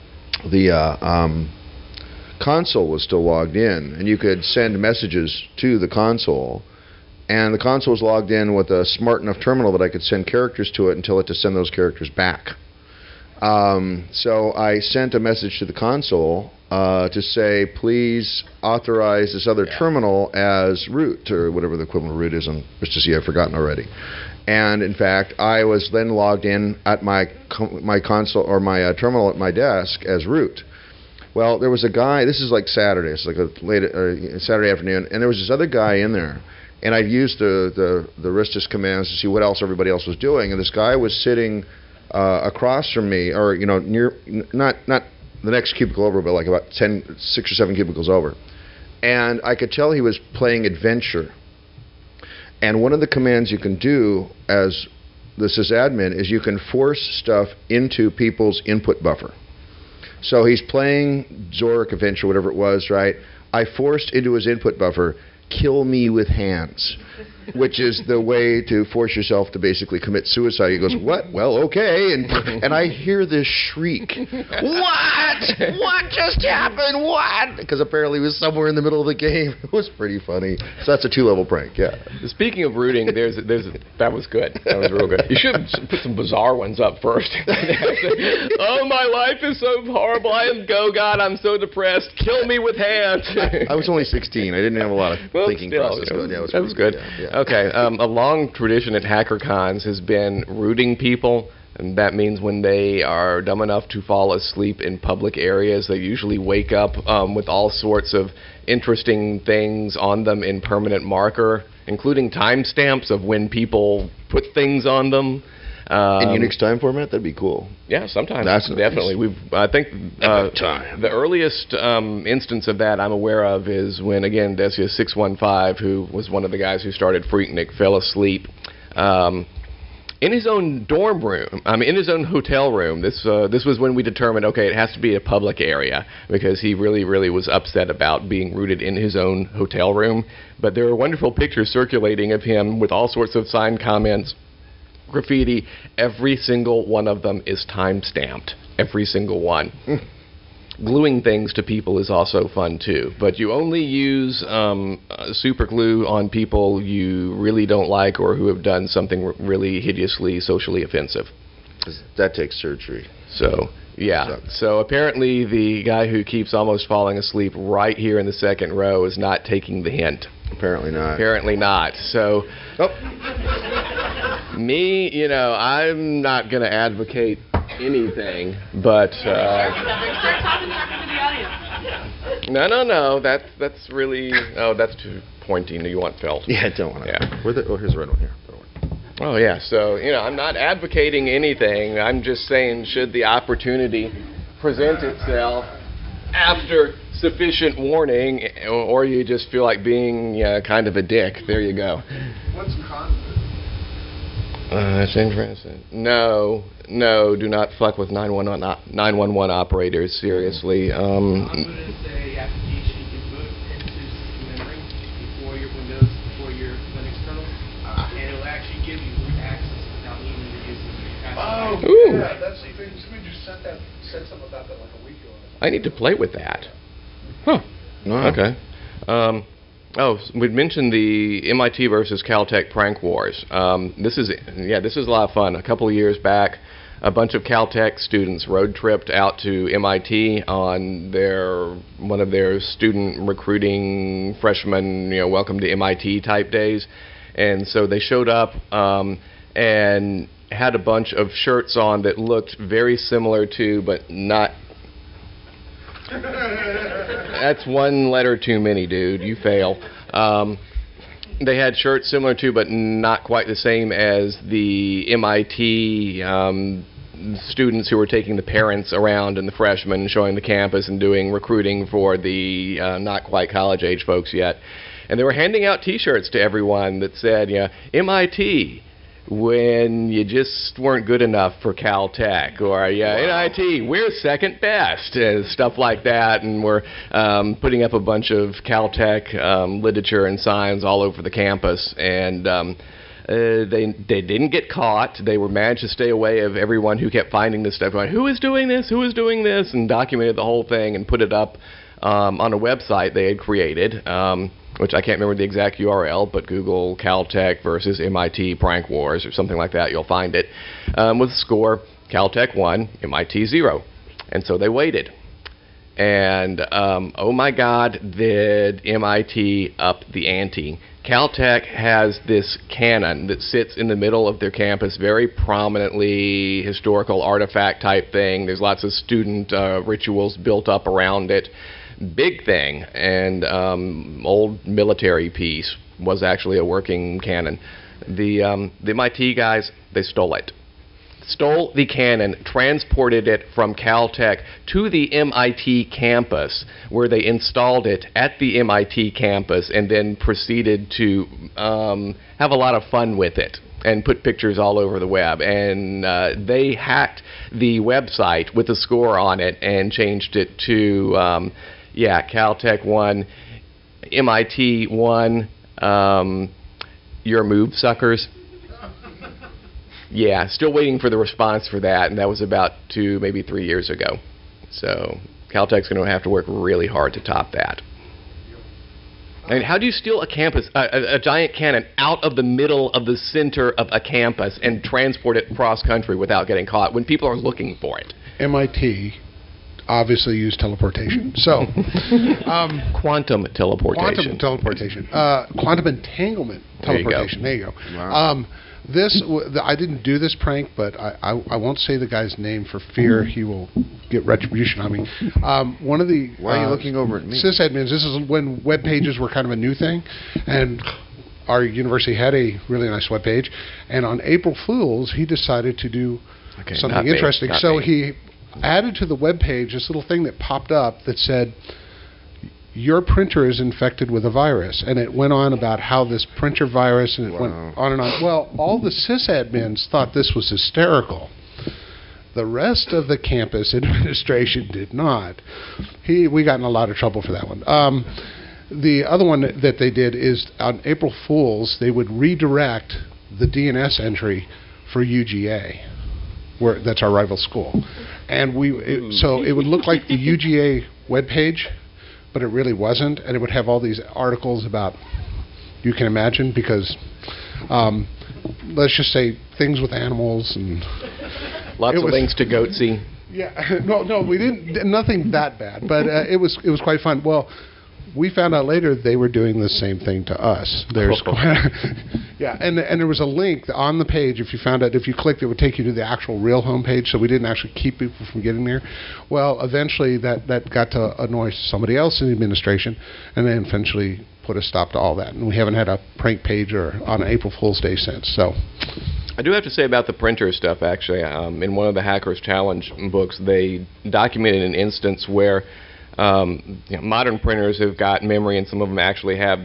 console was still logged in, and you could send messages to the console. And the console was logged in with a smart enough terminal that I could send characters to it and tell it to send those characters back. So I sent a message to the console to say, please authorize this other terminal as root, or whatever the equivalent of root is on Ristus E. I've forgotten already. And in fact, I was then logged in at my console or my terminal at my desk as root. Well, there was a guy. This is like Saturday. It's like a late Saturday afternoon, and there was this other guy in there. And I used the Ristus commands to see what else everybody else was doing. And this guy was sitting across from me, or near, not the next cubicle over, but like about 6 or 7 cubicles over. And I could tell he was playing Adventure. And one of the commands you can do as the sysadmin is you can force stuff into people's input buffer. So he's playing Zork Adventure, whatever it was, right? I forced into his input buffer, kill me with hands, which is the way to force yourself to basically commit suicide. He goes, what? Well, okay. And I hear this shriek. What? What just happened? What? Because apparently he was somewhere in the middle of the game. It was pretty funny. So that's a 2-level prank, yeah. Speaking of rooting, that was good. That was real good. You should put some bizarre ones up first. Oh, my life is so horrible. I am God. I'm so depressed. Kill me with hands. I was only 16. I didn't have a lot of thinking process. You know, Yeah, that was good. Yeah. Okay, a long tradition at HackerCons has been rooting people, and that means when they are dumb enough to fall asleep in public areas, they usually wake up with all sorts of interesting things on them in permanent marker, including timestamps of when people put things on them. In Unix time format? That'd be cool. Yeah, sometimes. That's nice. Definitely. I think the earliest instance of that I'm aware of is when, again, Decius 615, who was one of the guys who started Freaknik, fell asleep in his own dorm room. In his own hotel room. This was when we determined, okay, it has to be a public area, because he really, really was upset about being rooted in his own hotel room. But there are wonderful pictures circulating of him with all sorts of signed comments, graffiti. Every single one of them is time-stamped. Every single one. Gluing things to people is also fun, too. But you only use super glue on people you really don't like or who have done something really hideously socially offensive. That takes surgery. So, yeah. So apparently the guy who keeps almost falling asleep right here in the second row is not taking the hint. Apparently not. Apparently not. So... Me, I'm not going to advocate anything, but no, that's really that's too pointing. You want felt? Yeah, I don't want to. Yeah. Here's the right one here. Oh yeah. So I'm not advocating anything. I'm just saying, should the opportunity present itself after sufficient warning, or you just feel like being kind of a dick. There you go. What's convert? Same for instance. No, do not fuck with 911 operators. Seriously. Convert is a application you can boot into memory before your Linux kernel, and it will actually give you root access without needing to use the password. Oh, Ooh. yeah, that's the thing. Somebody just said something about that like a week ago. I need to play with that. Huh. Wow. Okay. We'd mentioned the MIT versus Caltech prank wars. This is a lot of fun. A couple of years back, a bunch of Caltech students road tripped out to MIT on one of their student recruiting freshman, welcome to MIT type days, and so they showed up and had a bunch of shirts on that looked very similar to, but not. That's one letter too many, dude. You fail. They had shirts similar to, but not quite the same as the MIT students who were taking the parents around and the freshmen, showing the campus and doing recruiting for the not quite college age folks yet. And they were handing out T-shirts to everyone that said, MIT, when you just weren't good enough for Caltech, or NIT, we're second best, and stuff like that. And we're putting up a bunch of Caltech literature and signs all over the campus, and they didn't get caught. They were managed to stay away of everyone who kept finding this stuff, going, who is doing this, and documented the whole thing and put it up on a website they had created, which I can't remember the exact URL, but Google Caltech versus MIT prank wars or something like that. You'll find it. With a score, Caltech 1, MIT 0. And so they waited. And oh my God, did MIT up the ante. Caltech has this cannon that sits in the middle of their campus, very prominently historical artifact type thing. There's lots of student rituals built up around it. Big thing, and old military piece, was actually a working cannon. The MIT guys, they stole it. Stole the cannon, transported it from Caltech to the MIT campus, where they installed it at the MIT campus, and then proceeded to have a lot of fun with it and put pictures all over the web. And they hacked the website with a score on it and changed it to Caltech 1, MIT 1, your move, suckers. Yeah, still waiting for the response for that, and that was about 2, maybe 3 years ago. So Caltech's going to have to work really hard to top that. I mean, how do you steal a campus, a giant cannon, out of the middle of the center of a campus and transport it cross country without getting caught when people are looking for it? MIT obviously use teleportation. So, quantum teleportation. Quantum entanglement teleportation. There you go. Wow. I didn't do this prank, but I won't say the guy's name for fear he will get retribution on me. One of the Why are you looking over at me? sysadmins, this is when web pages were kind of a new thing, and our university had a really nice web page, and on April Fools, he decided to do something interesting. So he added to the web page this little thing that popped up that said, your printer is infected with a virus. And it went on about how this printer virus, and it went on and on. Well, all the sysadmins thought this was hysterical. The rest of the campus administration did not. We got in a lot of trouble for that one. The other one that they did is on April Fools, they would redirect the DNS entry for UGA. That's our rival school. And so it would look like the UGA webpage, but it really wasn't, and it would have all these articles about, you can imagine, because let's just say things with animals and lots of links to Goatsy. Yeah, no, we didn't. Nothing that bad, but it was quite fun. Well, we found out later they were doing the same thing to us. There's yeah, and there was a link on the page. If you clicked, it would take you to the actual real homepage. So we didn't actually keep people from getting there. Well, eventually that got to annoy somebody else in the administration, and then eventually put a stop to all that. And we haven't had a prank page or on April Fool's Day since. So. I do have to say about the printer stuff, actually. In one of the Hackers Challenge books, they documented an instance where Modern printers have got memory, and some of them actually have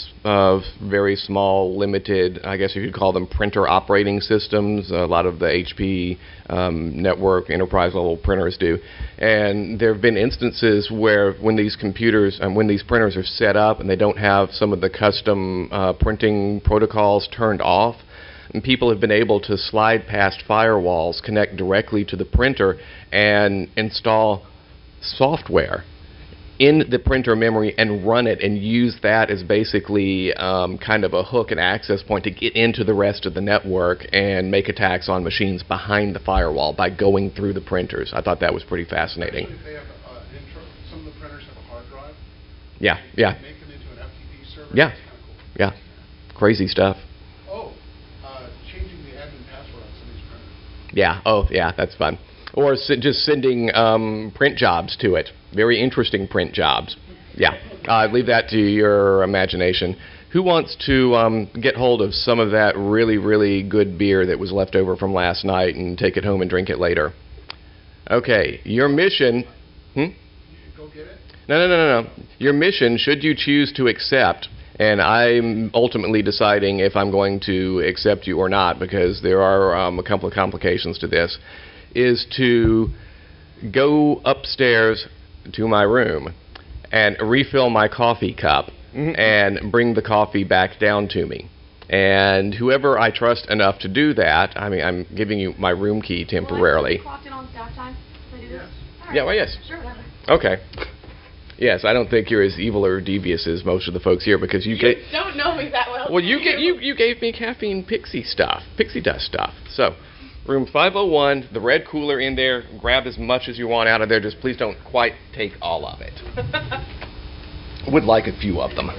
very small, limited, I guess you could call them printer operating systems. A lot of the HP network enterprise level printers do. And there have been instances where when these computers and when these printers are set up and they don't have some of the custom printing protocols turned off, and people have been able to slide past firewalls, connect directly to the printer, and install software in the printer memory and run it and use that as basically kind of a hook and access point to get into the rest of the network and make attacks on machines behind the firewall by going through the printers. I thought that was pretty fascinating. Actually, they have some of the printers have a hard drive. Yeah. Make them into an FTP server. Yeah. That's kind of cool. Yeah. Crazy stuff. Oh, changing the admin password on some of these printers. Yeah. Oh, yeah. That's fun. Or just sending print jobs to it. Very interesting print jobs. Yeah. Leave that to your imagination. Who wants to get hold of some of that really, really good beer that was left over from last night and take it home and drink it later? Okay. Your mission... Go get it? No. Your mission, should you choose to accept, and I'm ultimately deciding if I'm going to accept you or not, because there are a couple of complications to this, is to go upstairs to my room and refill my coffee cup and bring the coffee back down to me. And whoever I trust enough to do that, I mean, I'm giving you my room key temporarily. Clocked in on staff time. Can I do this? All right. Yeah, well, yes. Sure, whatever. Okay. Yes, I don't think you're as evil or devious as most of the folks here, because you get... don't know me that well. Well, you gave me caffeine pixie dust stuff. So, room 501, the red cooler in there. Grab as much as you want out of there. Just please don't quite take all of it. Would like a few of them.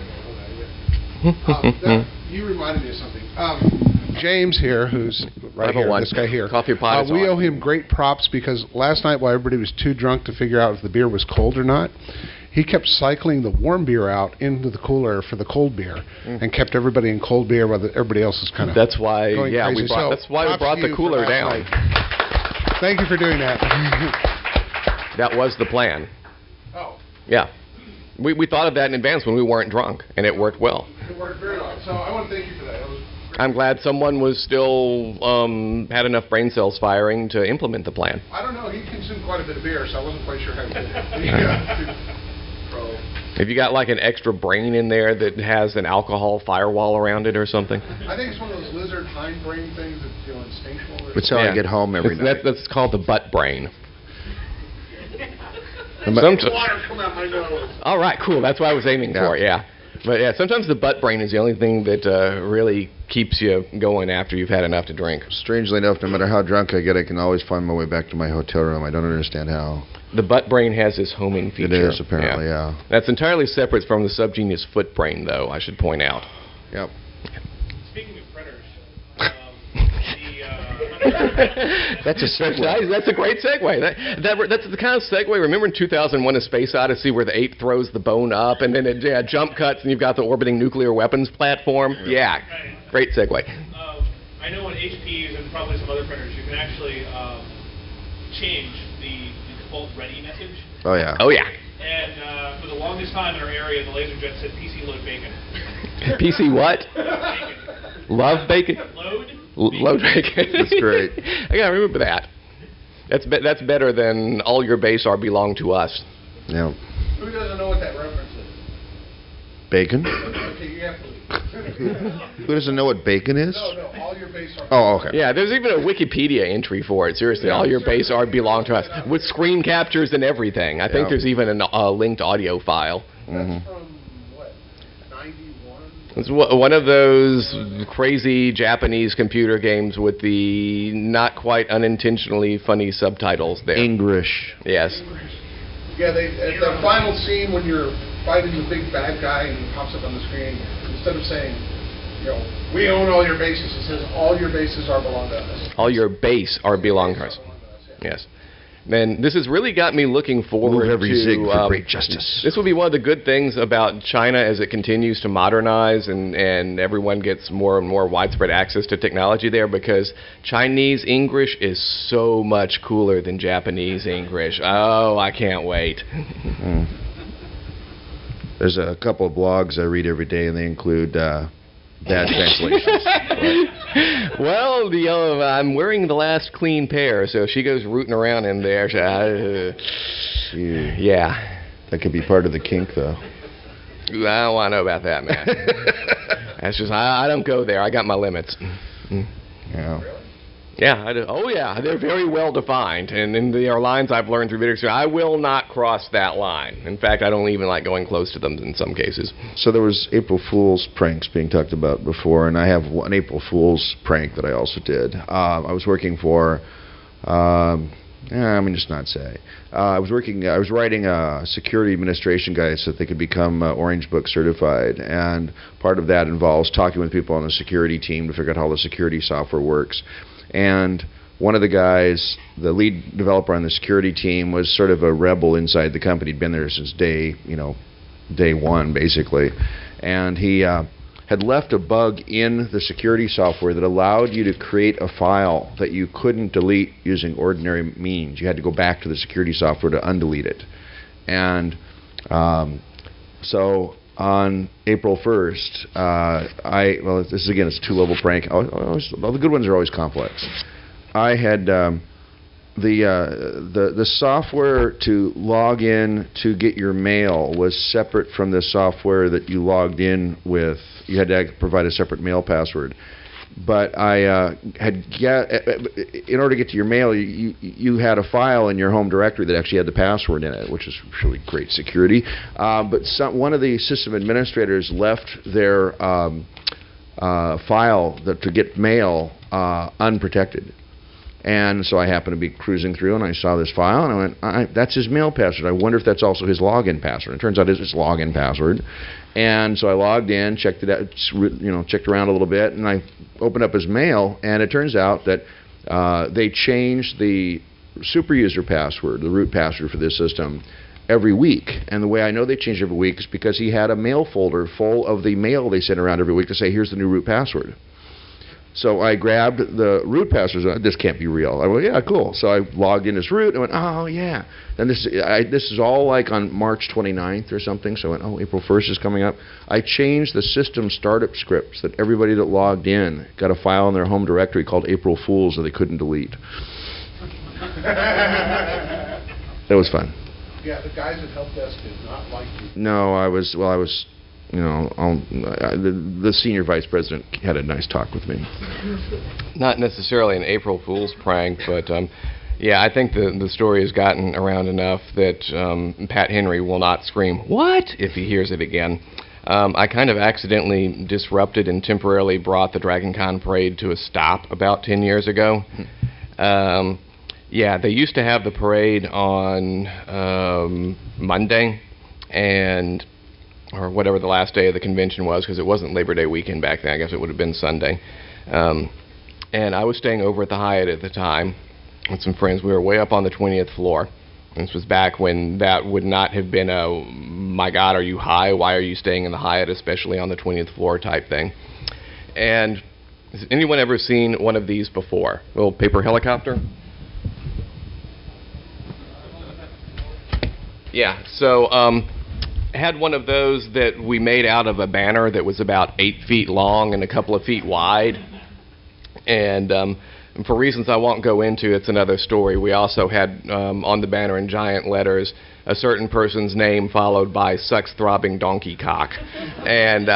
You reminded me of something. James here, who's right here, 501. this guy here. Coffee pot is we on. owe him great props because last night while everybody was too drunk to figure out if the beer was cold or not, he kept cycling the warm beer out into the cooler for the cold beer and kept everybody in cold beer while everybody else was kind of That's why, going yeah, crazy. that's why we props brought to the you cooler for last down. night. Thank you for doing that. That was the plan. Oh, Yeah. We thought of that in advance when we weren't drunk, and it worked well. it worked very well. So I want to thank you for that. That was great. I'm glad someone was still had enough brain cells firing to implement the plan. I don't know. He consumed quite a bit of beer, so I wasn't quite sure how to do it. Have you got like an extra brain in there that has an alcohol firewall around it or something? I think it's one of those lizard hindbrain things that's instinctual. It's how I get home every night. That's called the butt brain. Water come out my nose. All right, cool. That's what I was aiming for, yeah. But yeah, sometimes the butt brain is the only thing that really keeps you going after you've had enough to drink. Strangely enough, no matter how drunk I get, I can always find my way back to my hotel room. I don't understand how. The butt brain has this homing feature. It is, apparently, yeah. That's entirely separate from the subgenius foot brain, though, I should point out. Yep. Speaking of printers, That's a segue. That's a great segue. That's the kind of segue. Remember in 2001: A Space Odyssey, where the ape throws the bone up, and then it jump cuts, and you've got the orbiting nuclear weapons platform. Yeah, great segue. I know on HPs and probably some other printers, you can actually change the default ready message. Oh, yeah. Oh, yeah. And for the longest time in our area, the LaserJet said PC load bacon. PC what? Bacon. Love bacon? Load bacon. That's great. I gotta remember that. That's better than all your base are belong to us. Yeah. Who doesn't know what that reference is? Bacon? Okay, you have to leave. Who doesn't know what bacon is? No, all your base are... Oh, okay. Yeah, there's even a Wikipedia entry for it. Seriously, all your base are belong to us, with screen captures and everything. I think there's even a linked audio file. That's from, what, 91? It's one of those crazy Japanese computer games with the not quite unintentionally funny subtitles there. English. Yes. Yeah, at the final scene when you're fighting the big bad guy and he pops up on the screen, instead of saying, we own all your bases, it says all your bases are belong to us. All your base are belong to us. Yes. And this has really got me looking forward Move every to zig for great justice. This will be one of the good things about China as it continues to modernize and everyone gets more and more widespread access to technology there, because Chinese English is so much cooler than Japanese English. Oh, I can't wait. There's a couple of blogs I read every day, and they include bad translations. Well, I'm wearing the last clean pair, so if she goes rooting around in there, yeah. That could be part of the kink, though. I don't want to know about that, man. That's just, I don't go there. I got my limits. Yeah. Yeah, I do. Oh, yeah, they're very well defined, and there are lines I've learned through video experience. I will not cross that line. In fact, I don't even like going close to them in some cases. So there was April Fool's pranks being talked about before, and I have one April Fool's prank that I also did. I was working for, just not say. I was writing a security administration guide so that they could become Orange Book certified, and part of that involves talking with people on the security team to figure out how the security software works. And one of the guys, the lead developer on the security team, was sort of a rebel inside the company. He'd been there since day one, basically. And he had left a bug in the security software that allowed you to create a file that you couldn't delete using ordinary means. You had to go back to the security software to undelete it. And so on April 1st, this is again, it's a two-level prank. All the good ones are always complex. I had the software to log in to get your mail was separate from the software that you logged in with. You had to provide a separate mail password. But I in order to get to your mail, you had a file in your home directory that actually had the password in it, which is really great security. But one of the system administrators left their file to get mail unprotected. And so I happened to be cruising through, and I saw this file, and I went, that's his mail password. I wonder if that's also his login password. It turns out it's his login password. And so I logged in, checked it out, checked around a little bit, and I opened up his mail, and it turns out that they changed the super user password, the root password for this system, every week. And the way I know they changed every week is because he had a mail folder full of the mail they sent around every week to say, here's the new root password. So I grabbed the root password. This can't be real. I went, yeah, cool. So I logged in as root and went, oh, yeah. And this is all like on March 29th or something. So I went, oh, April 1st is coming up. I changed the system startup scripts that everybody that logged in got a file in their home directory called April Fools that they couldn't delete. That was fun. Yeah, the guys at Help Desk did not like you. No, the senior vice president had a nice talk with me. Not necessarily an April Fool's prank, but yeah, I think the story has gotten around enough that Pat Henry will not scream, "What?" if he hears it again. I kind of accidentally disrupted and temporarily brought the DragonCon parade to a stop about 10 years ago. Yeah, they used to have the parade on Monday, or whatever the last day of the convention was, because it wasn't Labor Day weekend back then. I guess it would have been Sunday. And I was staying over at the Hyatt at the time with some friends. We were way up on the 20th floor. This was back when that would not have been a, my God, are you high? Why are you staying in the Hyatt, especially on the 20th floor type thing? And has anyone ever seen one of these before? A little paper helicopter? Yeah, so had one of those that we made out of a banner that was about 8 feet long and a couple of feet wide. And for reasons I won't go into, it's another story. We also had on the banner in giant letters a certain person's name followed by Sucks Throbbing Donkey Cock. And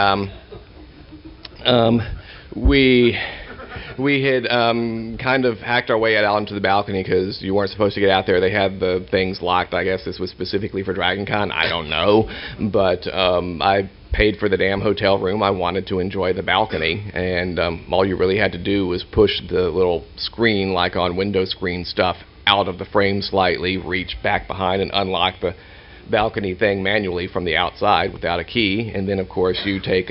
we had kind of hacked our way out onto the balcony because you weren't supposed to get out there. They had the things locked. I guess this was specifically for DragonCon. I don't know. But I paid for the damn hotel room. I wanted to enjoy the balcony. And all you really had to do was push the little screen, like on window screen stuff, out of the frame slightly, reach back behind and unlock the balcony thing manually from the outside without a key. And then, of course, you take a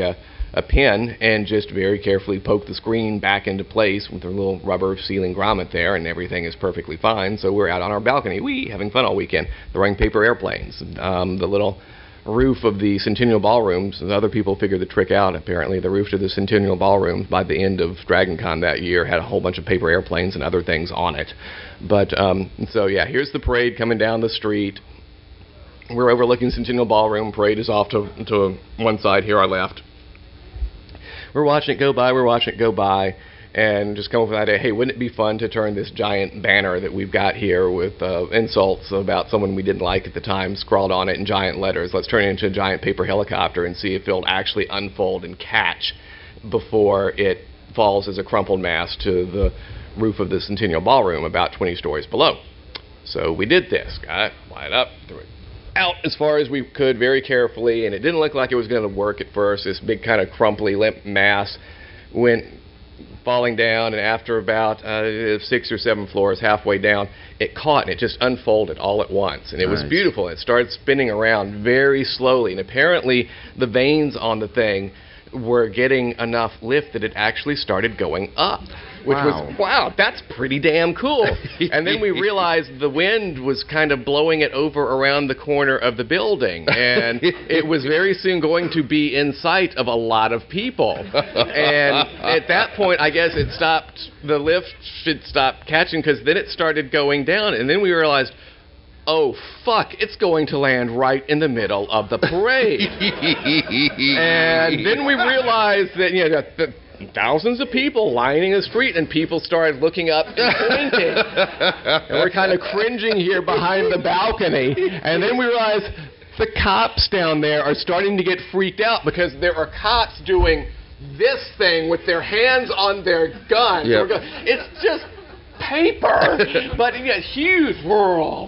a pin and just very carefully poke the screen back into place with a little rubber sealing grommet there, and everything is perfectly fine. So we're out on our balcony, having fun all weekend, throwing paper airplanes. The little roof of the Centennial Ballroom, so other people figured the trick out, apparently. The roof to the Centennial Ballroom, by the end of DragonCon that year, had a whole bunch of paper airplanes and other things on it. But, so yeah, here's the parade coming down the street. We're overlooking Centennial Ballroom. Parade is off to one side here, our left. We're watching it go by, and just come up with the idea, hey, wouldn't it be fun to turn this giant banner that we've got here with insults about someone we didn't like at the time scrawled on it in giant letters, let's turn it into a giant paper helicopter and see if it'll actually unfold and catch before it falls as a crumpled mass to the roof of the Centennial Ballroom about 20 stories below. So we did this, got it, wired up, threw it out as far as we could very carefully, and it didn't look like it was going to work at first. This big kind of crumply, limp mass went falling down, and after about 6 or 7 floors, halfway down, it caught and it just unfolded all at once. And it was beautiful. It started spinning around very slowly, and apparently the vanes on the thing were getting enough lift that it actually started going up, which was, wow, that's pretty damn cool. And then we realized the wind was kind of blowing it over around the corner of the building, and it was very soon going to be in sight of a lot of people. And at that point, I guess it stopped, the lift should stop catching, because then it started going down, and then we realized, oh, fuck, it's going to land right in the middle of the parade. And then we realized that, you know, the thousands of people lining the street, and people started looking up and pointing. And we're kind of cringing here behind the balcony. And then we realized the cops down there are starting to get freaked out, because there are cops doing this thing with their hands on their guns. Yep. It's just paper, but yeah, huge whirl,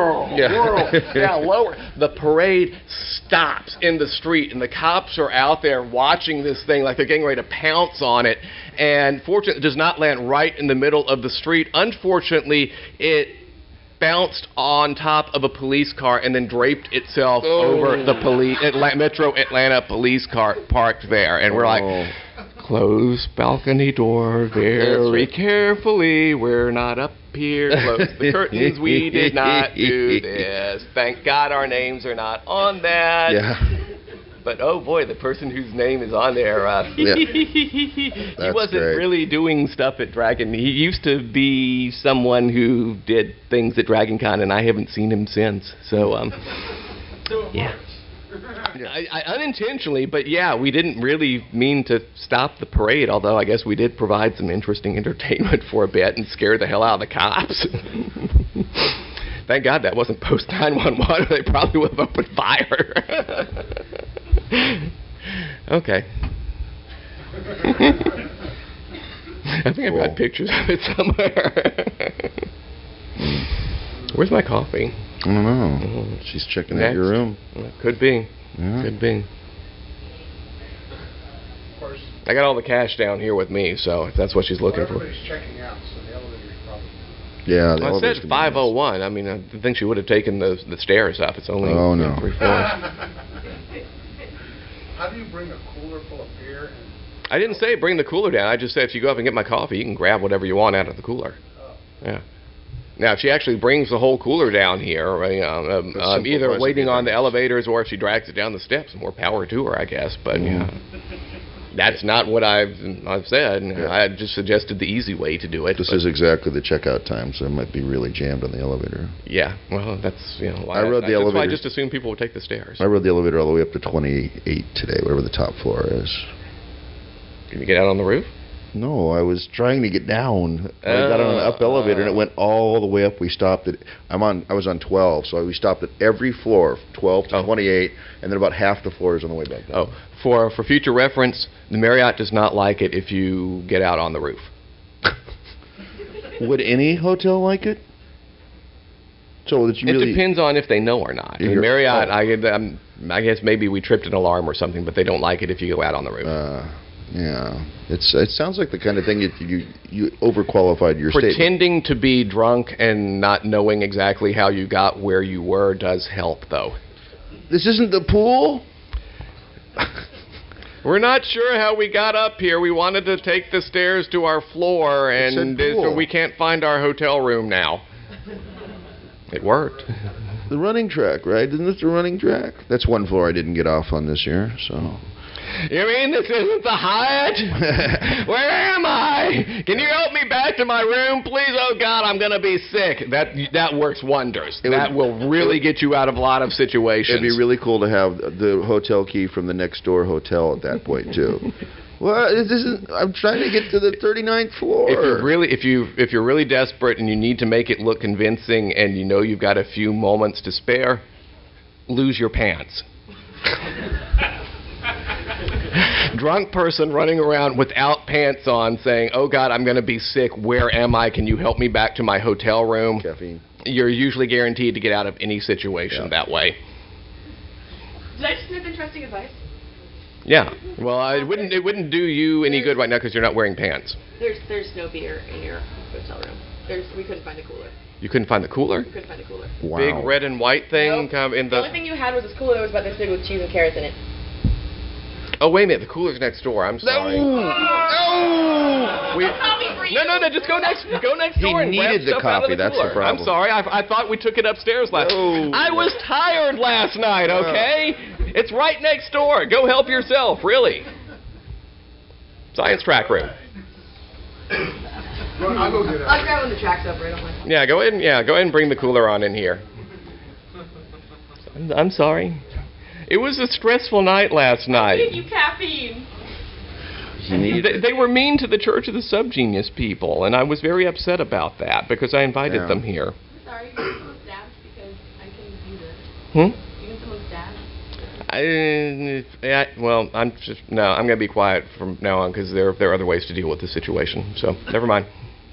down lower. The parade stops in the street, and the cops are out there watching this thing like they're getting ready to pounce on it. And fortunately, it does not land right in the middle of the street. Unfortunately, it bounced on top of a police car and then draped itself over the Metro Atlanta police car parked there. And we're like, close balcony door very carefully. We're not up here. Close the curtains. We did not do this. Thank God our names are not on that. Yeah. But oh boy, the person whose name is on there, he wasn't great. really doing stuff at Dragon. He used to be someone who did things at DragonCon, and I haven't seen him since. So, yeah. I unintentionally, but yeah, we didn't really mean to stop the parade, although I guess we did provide some interesting entertainment for a bit and scare the hell out of the cops. Thank God that wasn't post 911. They probably would have opened fire. Okay. I think I've got pictures of it somewhere. Where's my coffee? I don't know. She's checking out your room. Could be. Yeah. Could be. I got all the cash down here with me, so if that's what she's looking for. Everybody's checking out, so the elevator's probably... Yeah, the I elevator's said gonna be 501. I mean, I think she would have taken the stairs up. It's only 3 floors. How do you bring a cooler full of beer? I didn't say bring the cooler down. I just said if you go up and get my coffee, you can grab whatever you want out of the cooler. Yeah. Now, if she actually brings the whole cooler down here, either waiting on the elevators or if she drags it down the steps, more power to her, I guess. But yeah, that's not what I've said. Yeah. I just suggested the easy way to do it. This is exactly the checkout time, so it might be really jammed on the elevator. Yeah, well, that's, you know, I rode the elevator. Why I just assumed people would take the stairs. I rode the elevator all the way up to 28 today, whatever the top floor is. Can you get out on the roof? No, I was trying to get down. I got on an up elevator and it went all the way up. We stopped at I was on 12, so we stopped at every floor, 12 to 28, and then about half the floor is on the way back down. For future reference, the Marriott does not like it if you get out on the roof. Would any hotel like it? So that you It really depends on if they know or not. I mean, Marriott, I guess maybe we tripped an alarm or something, but they don't like it if you go out on the roof. Yeah, it sounds like the kind of thing you overqualified your statement. Pretending to be drunk and not knowing exactly how you got where you were does help, though. This isn't the pool? We're not sure how we got up here. We wanted to take the stairs to our floor, and we can't find our hotel room now. It worked. The running track, right? Isn't this the running track? That's one floor I didn't get off on this year, so... You mean this isn't the Hyatt? Where am I? Can you help me back to my room, please? Oh, God, I'm going to be sick. That works wonders. That will really get you out of a lot of situations. It'd be really cool to have the hotel key from the next door hotel at that point, too. Well, this isn't, I'm trying to get to the 39th floor. If you're really desperate and you need to make it look convincing and you know you've got a few moments to spare, lose your pants. Drunk person running around without pants on saying, oh, God, I'm going to be sick. Where am I? Can you help me back to my hotel room? Caffeine. You're usually guaranteed to get out of any situation that way. Did I just give interesting advice? Yeah. Well, it wouldn't do you any good right now because you're not wearing pants. There's no beer in your hotel room. We couldn't find a cooler. You couldn't find the cooler? We couldn't find a cooler. Wow. Big red and white thing Nope. in The only thing you had was this cooler that was about this big with cheese and carrots in it. Oh, wait a minute. The cooler's next door. I'm sorry. No! No. Just go next door and grab needed the stuff out of coffee. the That's cooler. the problem. I'm sorry. I thought we took it upstairs last night. I was tired last night, okay? It's right next door. Go help yourself, really. Science track room. I'll go get it. I'll grab when the track's over. I don't mind. Yeah, go ahead and bring the cooler on in here. I'm sorry. It was a stressful night last night. I gave you caffeine. They were mean to the Church of the Subgenius people, and I was very upset about that because I invited them here. Sorry, you can someone's dad because I can use it. You can someone's dad. Well, I'm going to be quiet from now on because there are other ways to deal with the situation. So, never mind.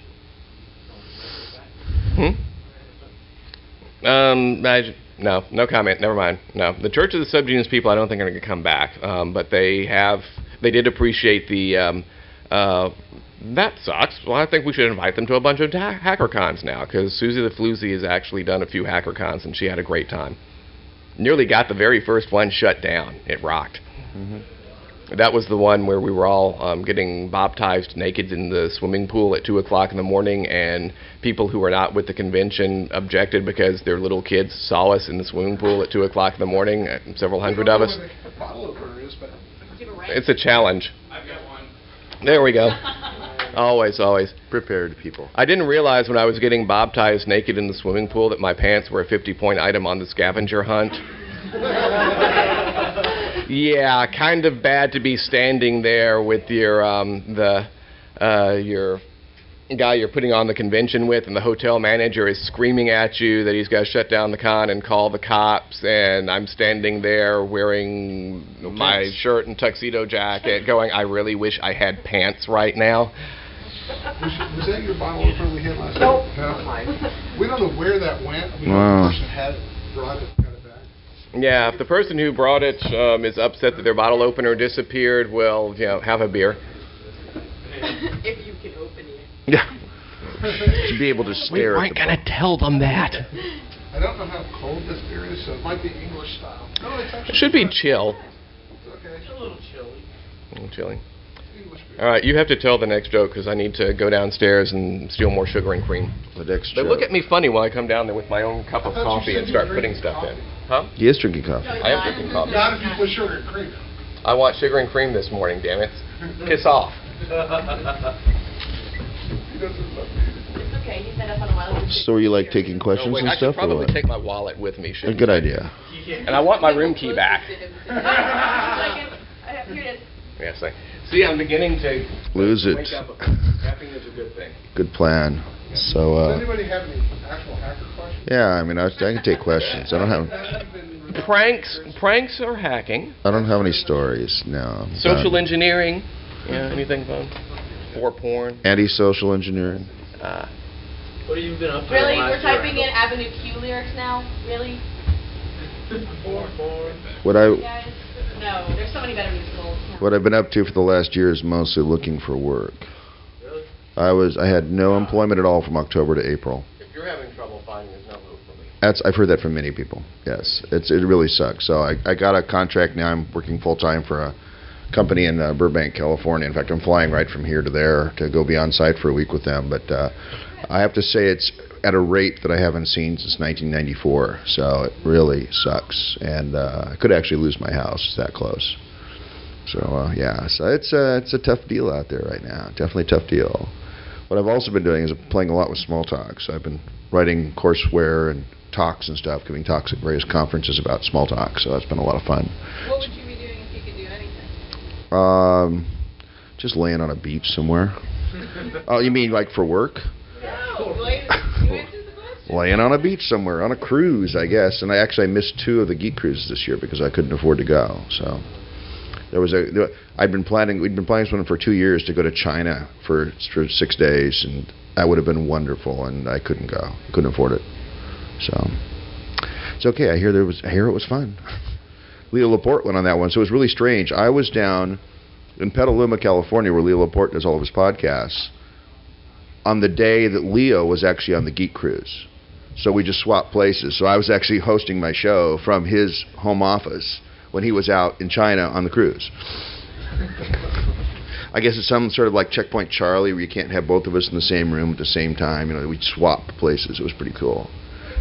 No comment. Never mind. No, the Church of the Subgenius people I don't think are going to come back, but they did appreciate the. That sucks. Well, I think we should invite them to a bunch of HackerCons now because Susie the Floozy has actually done a few HackerCons and she had a great time. Nearly got the very first one shut down. It rocked. That was the one where we were all getting baptized naked in the swimming pool at 2 o'clock in the morning, and people who were not with the convention objected because their little kids saw us in the swimming pool at 2 o'clock in the morning, several hundred of us. It's a challenge. I've got one. There we go. Always. Prepared people. I didn't realize when I was getting baptized naked in the swimming pool that my pants were a 50-point item on the scavenger hunt. Yeah, kind of bad to be standing there with your your guy you're putting on the convention with, and the hotel manager is screaming at you that he's got to shut down the con and call the cops, and I'm standing there wearing my shirt and tuxedo jacket going, I really wish I had pants right now. Was that your bottle opener we had last night? Nope. We don't know where that went. We know Wow. the person had it, brought it, got it back. Yeah, if the person who brought it is upset that their bottle opener disappeared, well, have a beer. If you can open it. Yeah. To be able to stare at the going to tell them that. I don't know how cold this beer is, so it might be English style. No, it's actually It should be French. chill. It's okay. It's a little chilly. A little chilly. English beer. All right, you have to tell the next joke because I need to go downstairs and steal more sugar and cream. The next They joke. look at me funny when I come down there with my own cup of I thought you coffee said and you start were putting drinking stuff in. coffee. Huh? He is drinking coffee. I am drinking coffee. Not if you put sugar and cream. I want sugar and cream this morning, damn it. Piss off. He doesn't love me. It's okay. He set up on a while. So are you like taking No, questions wait, and I should stuff, or probably what? take my wallet with me. A Shouldn't good I? idea. And I want my room key back. Here it is. Yes, see, I'm beginning to Lose it. wake up a bit. Caffeine is a good thing. Good plan. So, Does anybody have any actual hacker questions? yeah, I mean, I can take questions. I don't have Pranks or hacking? any stories. No. I'm Social done. engineering? Yeah, anything fun? Or porn? Anti-social engineering. What have you been up to? Really? the last We're typing year? in Avenue Q lyrics now? Really? What I Guys? No. There's so many better musicals. what I've been up to for the last year is mostly looking for work. Really? I had no employment at all from October to April. If you're having trouble finding, there's no hope for me. I've heard that from many people. Yes, it really sucks. So I got a contract now. I'm working full time for company in Burbank, California. In fact, I'm flying right from here to there to go be on site for a week with them. But I have to say it's at a rate that I haven't seen since 1994. So it really sucks. And I could actually lose my house. It's that close. So, yeah. So it's a tough deal out there right now. Definitely a tough deal. What I've also been doing is playing a lot with Smalltalk. So I've been writing courseware and talks and stuff, giving talks at various conferences about Smalltalk. So that's been a lot of fun. What would you be doing if you could do anything? Just laying on a beach somewhere. Oh, you mean like for work? No, you answered the question. Laying on a beach somewhere, on a cruise, I guess. And I missed 2 of the Geek Cruises this year because I couldn't afford to go. So we'd been planning something for 2 years to go to China for 6 days, and that would have been wonderful, and I couldn't go. Couldn't afford it. So it's okay. I hear it was fun. Leo Laporte went on that one, so it was really strange. I was down in Petaluma, California, where Leo Laporte does all of his podcasts, on the day that Leo was actually on the Geek Cruise. So we just swapped places. So I was actually hosting my show from his home office when he was out in China on the cruise. I guess it's some sort of like Checkpoint Charlie, where you can't have both of us in the same room at the same time. We'd swap places. It was pretty cool.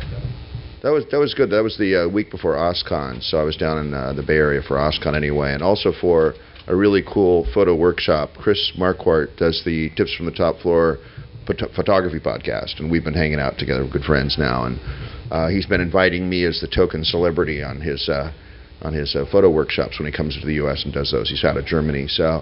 That was good. That was the week before OSCON, so I was down in the Bay Area for OSCON anyway, and also for a really cool photo workshop. Chris Marquardt does the Tips from the Top Floor photography podcast, and we've been hanging out together. We're good friends now, and he's been inviting me as the token celebrity on his photo workshops when he comes to the U.S. and does those. He's out of Germany, so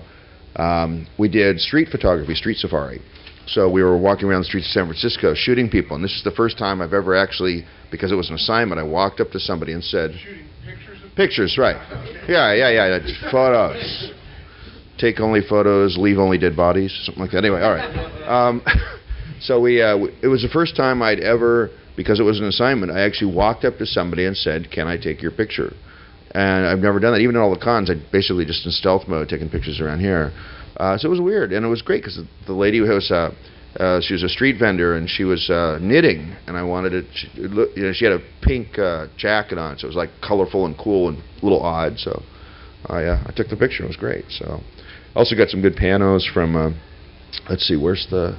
we did street photography, street safari. So we were walking around the streets of San Francisco shooting people, and this is the first time I've ever actually, because it was an assignment, I walked up to somebody and said, Shooting pictures of pictures, right. Yeah, photos. Take only photos, leave only dead bodies, something like that. Anyway, all right. So it was the first time I'd ever, because it was an assignment, I actually walked up to somebody and said, can I take your picture? And I've never done that. Even in all the cons, I basically just in stealth mode taking pictures around here. So it was weird, and it was great because the lady was she was a street vendor, and she was knitting, and I wanted it. She had a pink jacket on, so it was like colorful and cool and a little odd. So I took the picture. It was great. So I also got some good panos from. Let's see, where's the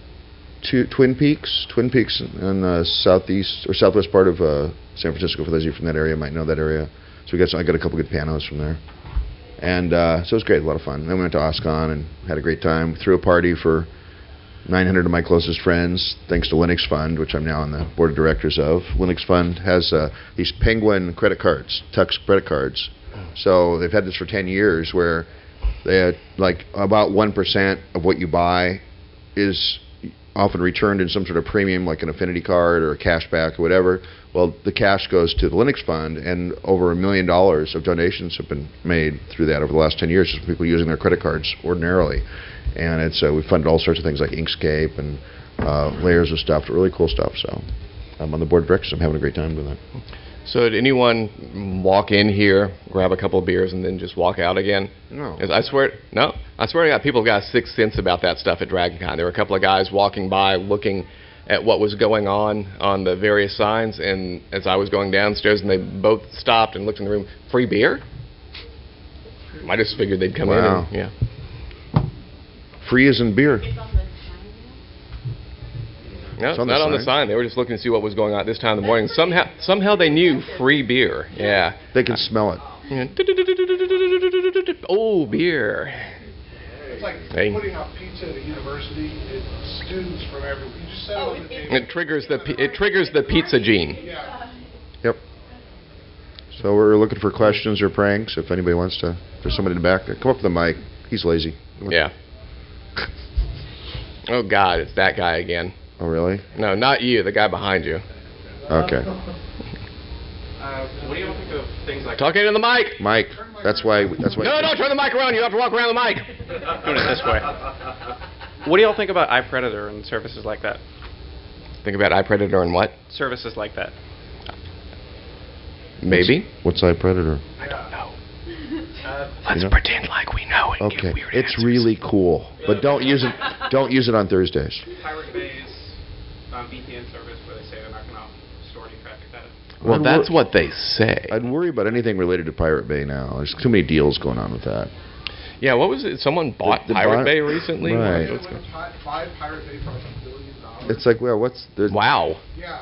Twin Peaks? Twin Peaks in the southeast or southwest part of San Francisco. For those of you from that area, might know that area. So I got a couple good panos from there. And so it was great, a lot of fun. Then we went to OSCON and had a great time. Threw a party for 900 of my closest friends, thanks to Linux Fund, which I'm now on the board of directors of. Linux Fund has these Penguin credit cards, Tux credit cards. So they've had this for 10 years where they had like about 1% of what you buy is often returned in some sort of premium, like an affinity card or a cashback or whatever. Well, the cash goes to the Linux Fund, and over $1 million of donations have been made through that over the last 10 years, just people using their credit cards ordinarily. And it's we funded all sorts of things like Inkscape and layers of stuff, really cool stuff. So I'm on the board of directors. I'm having a great time doing that. So did anyone walk in here, grab a couple of beers, and then just walk out again? No. I swear to God, people got a sixth sense about that stuff at DragonCon. There were a couple of guys walking by looking at what was going on the various signs, and as I was going downstairs, and they both stopped and looked in the room. Free beer? I just figured they'd come in. And, yeah. Free as in beer. No, it's not on the sign. They were just looking to see what was going on at this time in the morning. Somehow they knew free beer. Yeah. They could smell it. Oh, beer. It's like putting out pizza at a university. It's students from everywhere. You just set it on the table. It triggers the pizza gene. Yeah. Yep. So we're looking for questions or pranks. If anybody wants to, there's somebody in the back there. Come up to the mic. He's lazy. Yeah. Oh God, it's that guy again. Oh really? No, not you. The guy behind you. Okay. What do you think of things like Talking into the mic. Mike. That's why. No, don't turn the mic around. You have to walk around the mic. Doing it this way. What do y'all think about iPredator and services like that? Think about iPredator and what? Services like that. Maybe. What's iPredator? I don't know. Let's pretend like we know and give weird it's answers. really cool, but don't use it. Don't use it on Thursdays. Pirate Bay's VPN service where they say they're not going to store any traffic data? Well, that's what they say. I'd worry about anything related to Pirate Bay now. There's too many deals going on with that. Yeah, what was it? Someone bought Pirate Bay recently? Right. What's going- Buy Pirate Bay for like $1 billion. It's like, well, Wow. Yeah.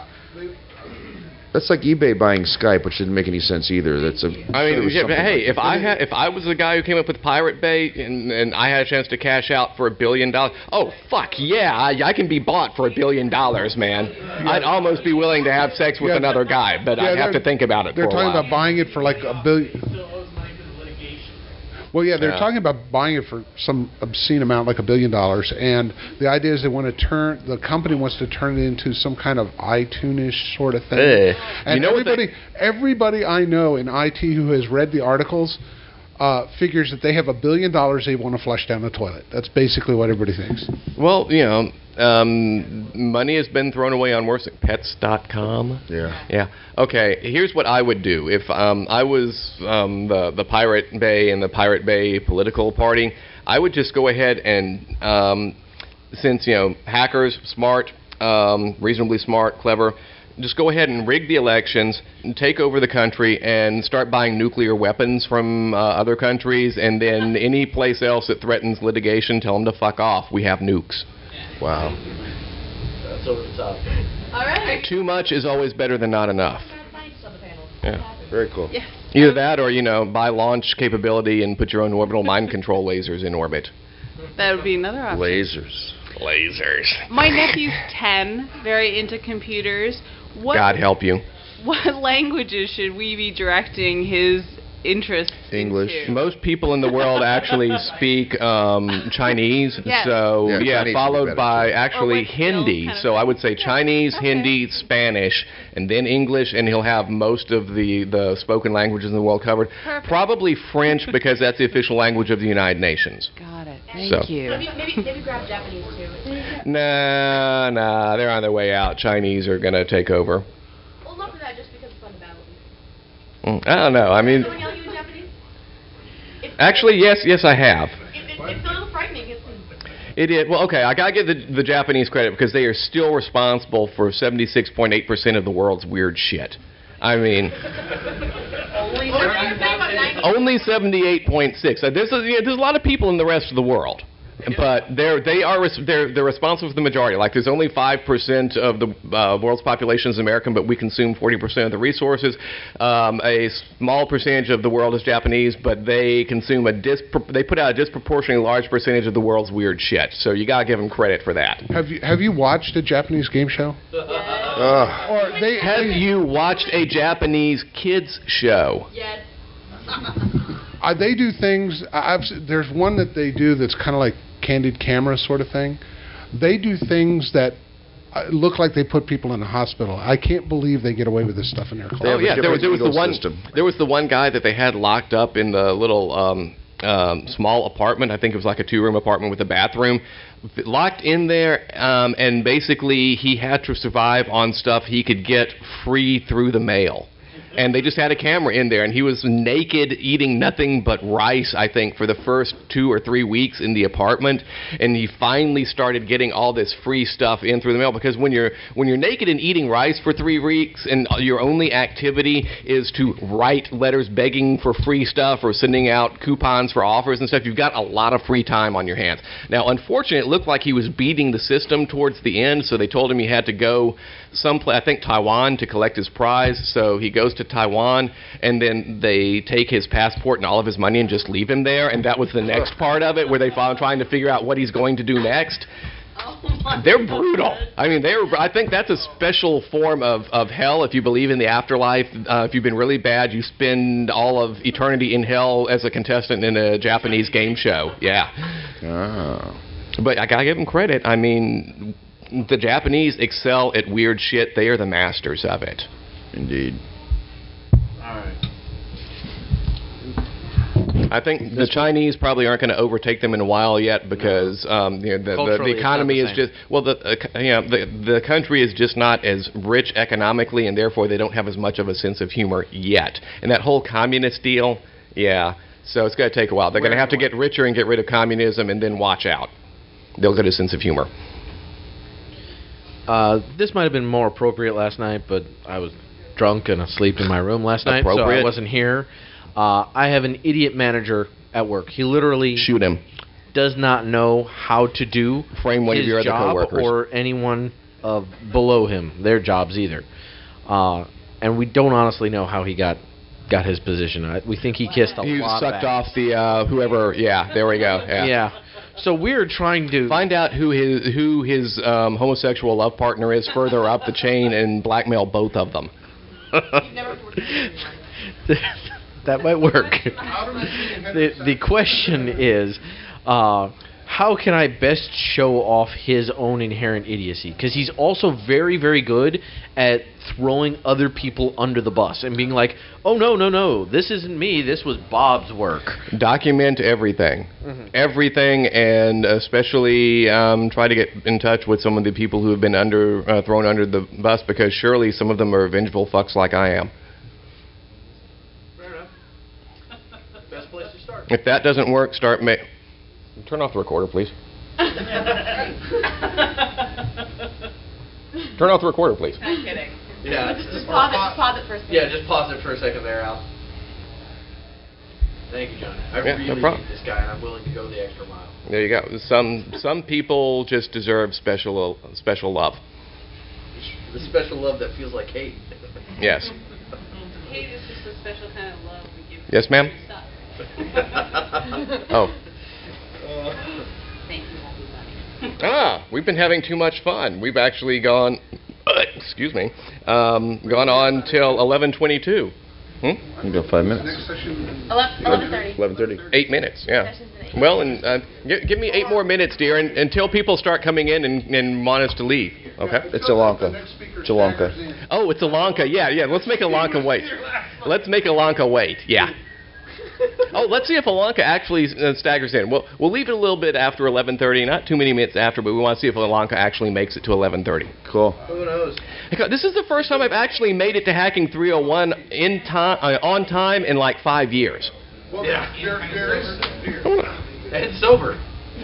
That's like eBay buying Skype, which didn't make any sense either. That's a. I mean, yeah, but hey, if I was the guy who came up with Pirate Bay and I had a chance to cash out for $1 billion, oh fuck yeah, I can be bought for $1 billion, man. I'd almost be willing to have sex with another guy, but I'd have to think about it for a They're while. talking about buying it for like $1 billion. Still owes money to the litigation. Well, yeah, they're Yeah. talking about buying it for some obscene amount, like $1 billion, and the idea is the company wants to turn it into some kind of iTunes-ish sort of thing. And You know what everybody I know in IT who has read the articles figures that they have $1 billion they want to flush down the toilet. That's basically what everybody thinks. Well, you know, money has been thrown away on worse things. Pets.com. Yeah. Yeah. Okay. Here's what I would do if I was the Pirate Bay and the Pirate Bay political party. I would just go ahead and since hackers smart, reasonably smart, clever. Just go ahead and rig the elections, and take over the country, and start buying nuclear weapons from other countries, and then any place else that threatens litigation, tell them to fuck off. We have nukes. Wow. That's over the top. All right. Too much is always better than not enough. Yeah. Very cool. Yeah. Either that or, buy launch capability and put your own orbital mind control lasers in orbit. That would be another option. Lasers. My nephew's 10, very into computers. God help you. What languages should we be directing his interest English. into? Most people in the world actually speak Chinese, Yes. so Yeah, Chinese would be followed better, by too. actually Or what Hindi. kind of So I would say Chinese, Okay. Hindi, Spanish, and then English, and he'll have most of the spoken languages in the world covered. Perfect. Probably French because that's the official language of the United Nations. Got it. Thank So. you. Maybe grab Japanese too. Nah, they're on their way out. Chinese are going to take over. Well, not for that, just because it's fun to battle with. I don't know. I mean, Someone yell at you in Japanese? actually, yes, I have. It's a little frightening. It is. Well, okay, I got to give the Japanese credit because they are still responsible for 76.8% of the world's weird shit. I mean, only 78.6. There's a lot of people in the rest of the world. But they're responsible for the majority. Like there's only 5% of the world's population is American, but we consume 40% of the resources. A small percentage of the world is Japanese, but they consume they put out a disproportionately large percentage of the world's weird shit. So you gotta give them credit for that. Have you watched a Japanese game show? Or Have you watched a Japanese kids show? Yes. They do things. There's one that they do that's kind of like candid camera sort of thing. They do things that look like they put people in a hospital. I can't believe they get away with this stuff in their class. Oh yeah, there was the one. System. There was the one guy that they had locked up in the little small apartment. I think it was like a 2-room apartment with a bathroom. Locked in there, and basically he had to survive on stuff he could get free through the mail. And they just had a camera in there, and he was naked, eating nothing but rice, I think, for the first 2 or 3 weeks in the apartment. And he finally started getting all this free stuff in through the mail, because when you're naked and eating rice for 3 weeks, and your only activity is to write letters begging for free stuff or sending out coupons for offers and stuff, you've got a lot of free time on your hands. Now, unfortunately, it looked like he was beating the system towards the end, so they told him he had to go someplace, I think Taiwan, to collect his prize. So he goes to Taiwan, and then they take his passport and all of his money and just leave him there. And that was the next part of it, where they found trying to figure out what he's going to do next. They're brutal. I mean, I think that's a special form of hell. If you believe in the afterlife, if you've been really bad, you spend all of eternity in hell as a contestant in a Japanese game show. Yeah. Oh. But I gotta give them credit. I mean, the Japanese excel at weird shit. They are the masters of it. Indeed. I think the Chinese probably aren't going to overtake them in a while yet, because the economy is just the country is just not as rich economically, and therefore they don't have as much of a sense of humor yet. And that whole communist deal, yeah. So it's going to take a while. They're going to have to get richer and get rid of communism, and then watch out. They'll get a sense of humor. This might have been more appropriate last night, but I was drunk and asleep in my room last night, so I wasn't here. I have an idiot manager at work. He literally shoot him. Does not know how to do frame one his of your other job coworkers or anyone below him their jobs either. And we don't honestly know how he got his position. We think he kissed a He lot sucked of off the whoever. Yeah, there we go. Yeah. So we're trying to find out who his homosexual love partner is further up the chain and blackmail both of them. That might work. The question is, how can I best show off his own inherent idiocy? Because he's also very, very good at throwing other people under the bus and being like, oh, no, this isn't me. This was Bob's work. Document everything. Everything, and especially try to get in touch with some of the people who have been thrown under the bus, because surely some of them are vengeful fucks like I am. Best place to start. If that doesn't work, turn off the recorder, please. Turn off the recorder, please. I'm kidding. Yeah. Just pause it for a second. Yeah, just pause it for a second there, Al. Thank you, John. I really no need problem. this guy, and I'm willing to go the extra mile. There you go. Some people just deserve special love. The special love that feels like hate. Yes. Hate is just a special kind of love we give. Yes, ma'am. Oh. Thank you, We've been having too much fun. We've actually gone, gone on till 11:22. You got 5 minutes. 11:30. 11:30. 8 minutes, yeah. Well, and give me 8 more minutes, dear, until people start coming in and want us to leave. Okay? It's Ilanka. It's Ilanka. Oh, it's Ilanka. Yeah. Let's make Ilanka wait. Let's make Ilanka wait. Yeah. Oh, let's see if Ilanka actually staggers in. We'll leave it a little bit after 11:30, not too many minutes after, but we want to see if Ilanka actually makes it to 11:30. Cool. Who knows? This is the first time I've actually made it to Hacking 301 on time in like 5 years. Well, there is beer. And sober.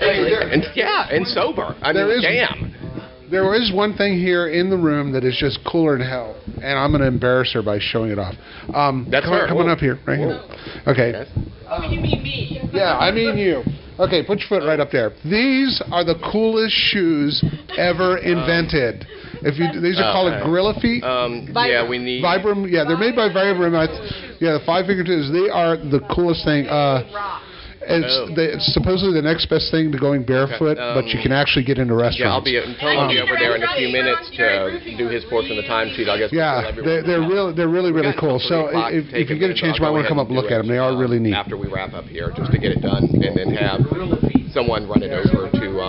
And sober. I mean, damn. There is one thing here in the room that is just cooler than hell, and I'm going to embarrass her by showing it off. That's her. Come on up here, right here. Okay. Oh, you mean me? Yeah, I mean you. Okay, put your foot right up there. These are the coolest shoes ever invented. These are called Gorilla Feet. Yeah, we need Vibram. Yeah, they're made by Vibram. The 5-finger toes. They are the coolest thing. It's supposedly the next best thing to going barefoot, but you can actually get into restaurants. Yeah, I'll be over there in a few minutes to do his portion of the timesheet. I guess. Yeah, they're really cool. So if you get a chance, you might want to come up and look at them. They are really neat. After we wrap up here, just to get it done, and then have someone run it over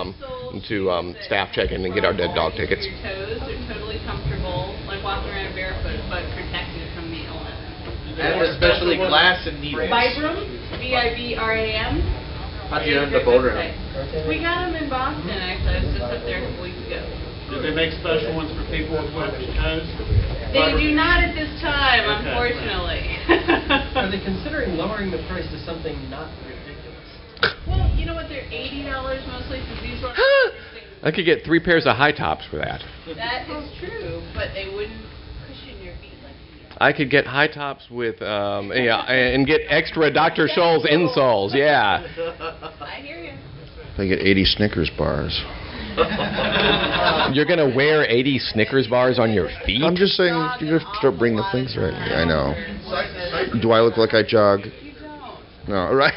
to staff check-in and get our dead dog tickets. Your toes are totally comfortable, like walking around barefoot, but protected from the illness. And especially glass and needles. Vibram, Vibram. How'd you end up ordering them? We got them in Boston, actually. I was just up there a couple weeks ago. Do they make special ones for people with webbed toes? They do not at this time, unfortunately. Are they considering lowering the price to something not ridiculous? Well, you know what? They're $80 mostly, because these ones. I could get 3 pairs of high tops for that. That is true, but they wouldn't cushion your feet like these. I could get high tops with and get extra Dr. Scholl's insoles. Yeah. I hear you. I get 80 Snickers bars. You're gonna wear 80 Snickers bars on your feet? I'm just saying, you have to start bringing the things right. I know. Do I look like I jog? You don't. No, right?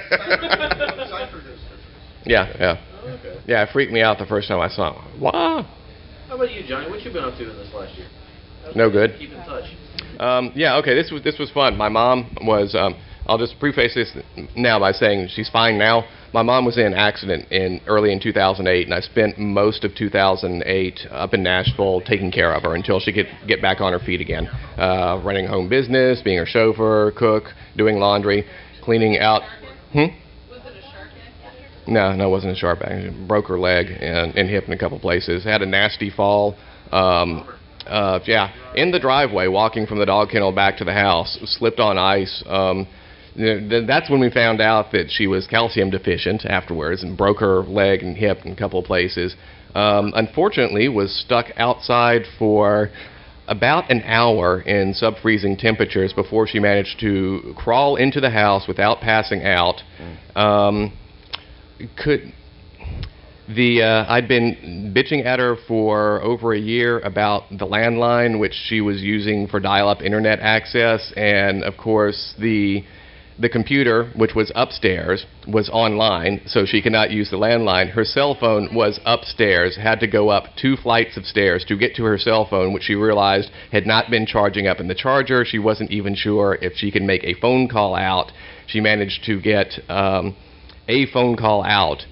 Yeah. Yeah, it freaked me out the first time I saw him. Wow. How about you, Johnny? What you been up to in this last year? No good. Keep in touch. Yeah, okay, this was fun. My mom was, I'll just preface this now by saying she's fine now. My mom was in an accident early in 2008, and I spent most of 2008 up in Nashville taking care of her until she could get back on her feet again. Running home business, being her chauffeur, cook, doing laundry, cleaning out. Was it a shark attack? No, it wasn't a sharp accident. Broke her leg and hip in a couple places. Had a nasty fall. In the driveway, walking from the dog kennel back to the house, slipped on ice. That's when we found out that she was calcium deficient afterwards, and broke her leg and hip in a couple of places. Unfortunately, was stuck outside for about an hour in sub-freezing temperatures before she managed to crawl into the house without passing out. I'd been bitching at her for over a year about the landline, which she was using for dial-up internet access, and of course the computer, which was upstairs, was online, so she could not use the landline. Her cell phone was upstairs, had to go up 2 flights of stairs to get to her cell phone, which she realized had not been charging up in the charger. She wasn't even sure if she could make a phone call out. She managed to get a phone call out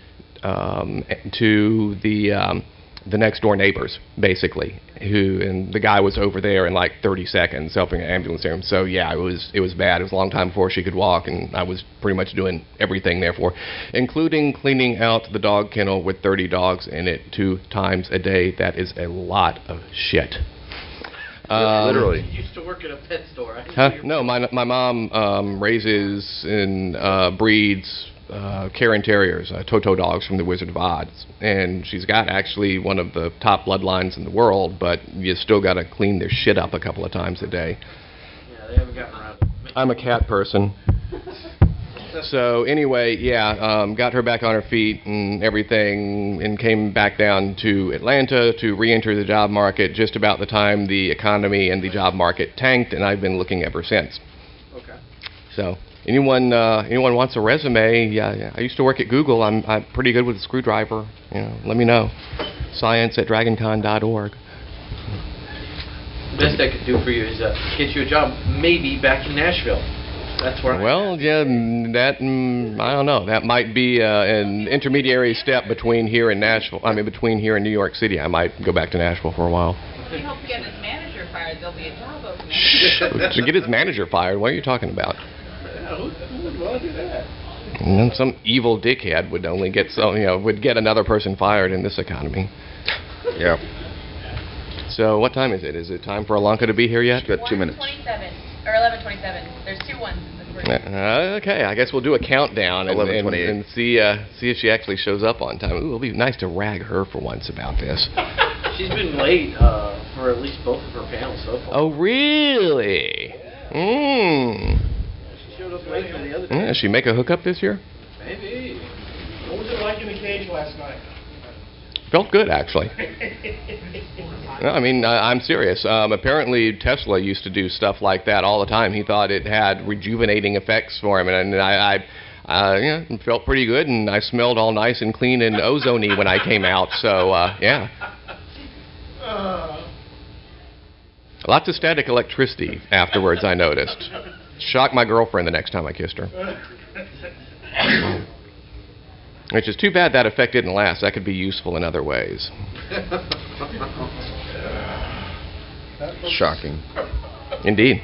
to the next door neighbors, basically, and the guy was over there in like 30 seconds helping an ambulance there. So yeah, it was bad. It was a long time before she could walk, and I was pretty much doing everything therefore, including cleaning out the dog kennel with 30 dogs in it 2 times a day. That is a lot of shit. Literally. You used to work at a pet store. No, my mom raises and breeds Cairn Terriers, Toto dogs from the Wizard of Oz, and she's got actually one of the top bloodlines in the world, but you still got to clean their shit up a couple of times a day. Yeah, they haven't gotten around to it. I'm a cat person. So anyway, yeah, got her back on her feet and everything, and came back down to Atlanta to re-enter the job market just about the time the economy and the job market tanked, and I've been looking ever since. Okay. So anyone wants a resume? Yeah, I used to work at Google. I'm pretty good with a screwdriver. Let me know. Science@dragoncon.org. The best I could do for you is get you a job, maybe back in Nashville. That's where. Well, yeah, that I don't know. That might be an intermediary step between here and Nashville. I mean, between here and New York City. I might go back to Nashville for a while. If you help get his manager fired, there'll be a job opening. To get his manager fired? What are you talking about? Yeah, who would want to do that? And some evil dickhead would only get would get another person fired in this economy. Yeah. So what time is it? Is it time for Alanka to be here yet? She's got 2 minutes. 27 or 11:27. There's 2 ones in the group. Okay, I guess we'll do a countdown and 11:28. see if she actually shows up on time. Ooh, it'll be nice to rag her for once about this. She's been late for at least both of her panels so far. Oh, really? She showed up late for the other day. Does she make a hookup this year? Maybe. What was it like in the cage last night? Felt good, actually. No, I mean, I'm serious. Apparently, Tesla used to do stuff like that all the time. He thought it had rejuvenating effects for him, and I felt pretty good, and I smelled all nice and clean and ozone-y when I came out. So, yeah. Lots of static electricity afterwards, I noticed. Shocked my girlfriend the next time I kissed her. Which is too bad that effect didn't last. That could be useful in other ways. Shocking. Indeed.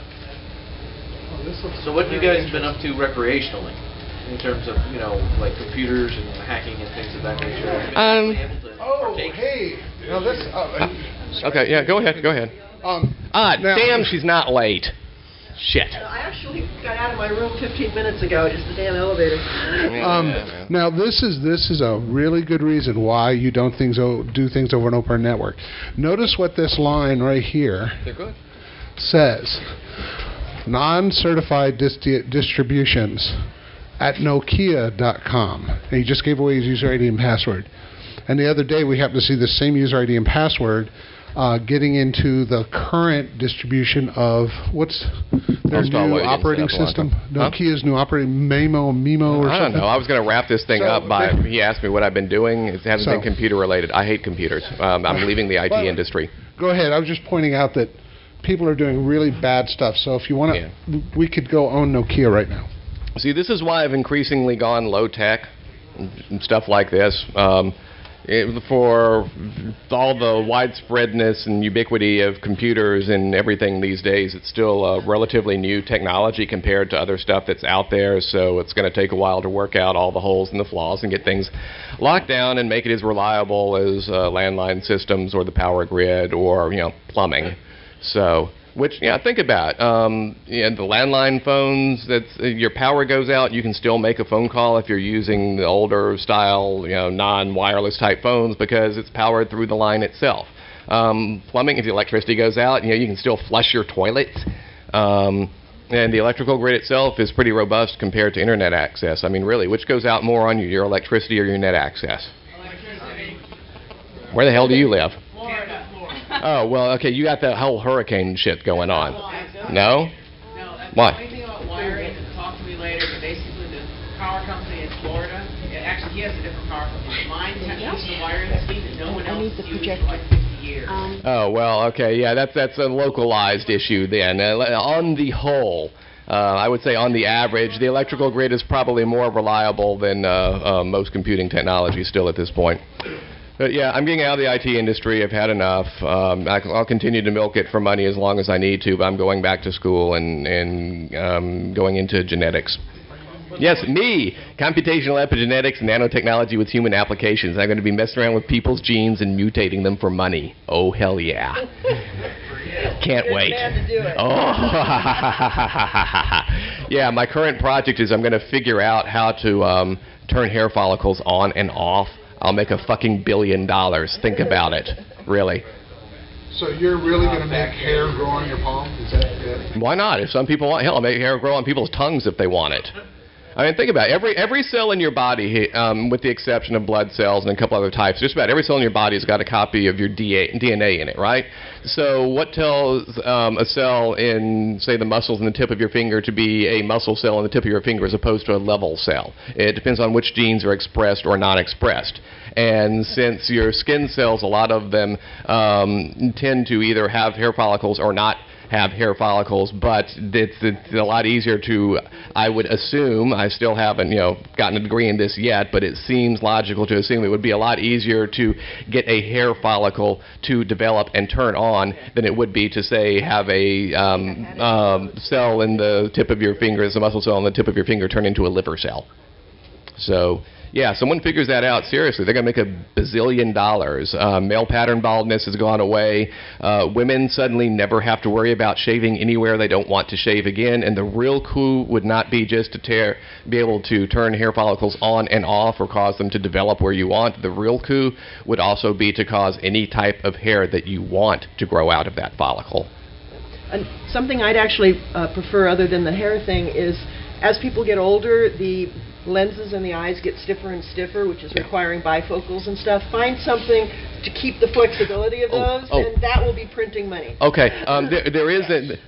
So what have you guys been up to recreationally? In terms of, like computers and hacking and things of that nature? Hey. Now this... Okay, yeah, go ahead. Damn, she's not late. Shit. I actually got out of my room 15 minutes ago, just the damn elevator. Now this is a really good reason why you don't do things over an open network. Notice what this line right here says: non-certified distributions at Nokia.com. And he just gave away his user ID and password. And the other day we happened to see the same user ID and password getting into the current distribution of what's their new operating system? Nokia's new operating MIMO or something? I don't know. I was going to wrap this thing up by he asked me what I've been doing. It hasn't been computer related. I hate computers. I'm leaving the IT industry. Go ahead. I was just pointing out that people are doing really bad stuff. So if you want to, we could go own Nokia right now. See, this is why I've increasingly gone low tech and stuff like this. For all the widespreadness and ubiquity of computers and everything these days, it's still a relatively new technology compared to other stuff that's out there, so it's going to take a while to work out all the holes and the flaws and get things locked down and make it as reliable as landline systems or the power grid or plumbing. So, which, think about it. The landline phones, your power goes out, you can still make a phone call if you're using the older style, non-wireless type phones because it's powered through the line itself. Plumbing, if the electricity goes out, you can still flush your toilets. And the electrical grid itself is pretty robust compared to internet access. I mean, really, which goes out more on you, your electricity or your net access? Electricity. Where the hell do you live? Florida. Oh, well, okay, you got that whole hurricane shit going on. No? No, that's What? the only thing about wiring, and talk to me later, but basically the power company in Florida, actually he has a different power company. Mine uses the wiring scheme that no one else has used for like 50 years. Oh, well, okay, yeah, that's a localized issue then. On the whole, I would say on the average, the electrical grid is probably more reliable than most computing technology still at this point. But yeah, I'm getting out of the IT industry. I've had enough. I'll continue to milk it for money as long as I need to, but I'm going back to school and going into genetics. Yes, me! Computational epigenetics and nanotechnology with human applications. I'm going to be messing around with people's genes and mutating them for money. Oh, hell yeah. Can't wait. Man to do it. Oh, yeah, my current project is I'm going to figure out how to turn hair follicles on and off. I'll make a fucking $1 billion. Think about it. Really. So you're really going to make hair grow on your palm? Is that it? Why not? If some people want, hell, I'll make hair grow on people's tongues if they want it. I mean, think about it. Every cell in your body, with the exception of blood cells and a couple other types, just about every cell in your body has got a copy of your DNA in it, right? So what tells a cell in, say, the muscles in the tip of your finger to be a muscle cell in the tip of your finger as opposed to a level cell? It depends on which genes are expressed or not expressed. And since your skin cells, a lot of them tend to either have hair follicles or not have hair follicles, but it's a lot easier to, I would assume, I still haven't, gotten a degree in this yet, but it seems logical to assume it would be a lot easier to get a hair follicle to develop and turn on than it would be to, say, have a cell in the tip of your finger, as a muscle cell in the tip of your finger turn into a liver cell. So, yeah, someone figures that out, seriously, they're going to make $1 bazillion. Male pattern baldness has gone away. Women suddenly never have to worry about shaving anywhere they don't want to shave again. And the real coup would not be just to be able to turn hair follicles on and off or cause them to develop where you want. The real coup would also be to cause any type of hair that you want to grow out of that follicle. And something I'd actually prefer other than the hair thing is, as people get older, the lenses in the eyes get stiffer and stiffer, which is requiring bifocals and stuff. Find something to keep the flexibility of those, and that will be printing money. Okay, there is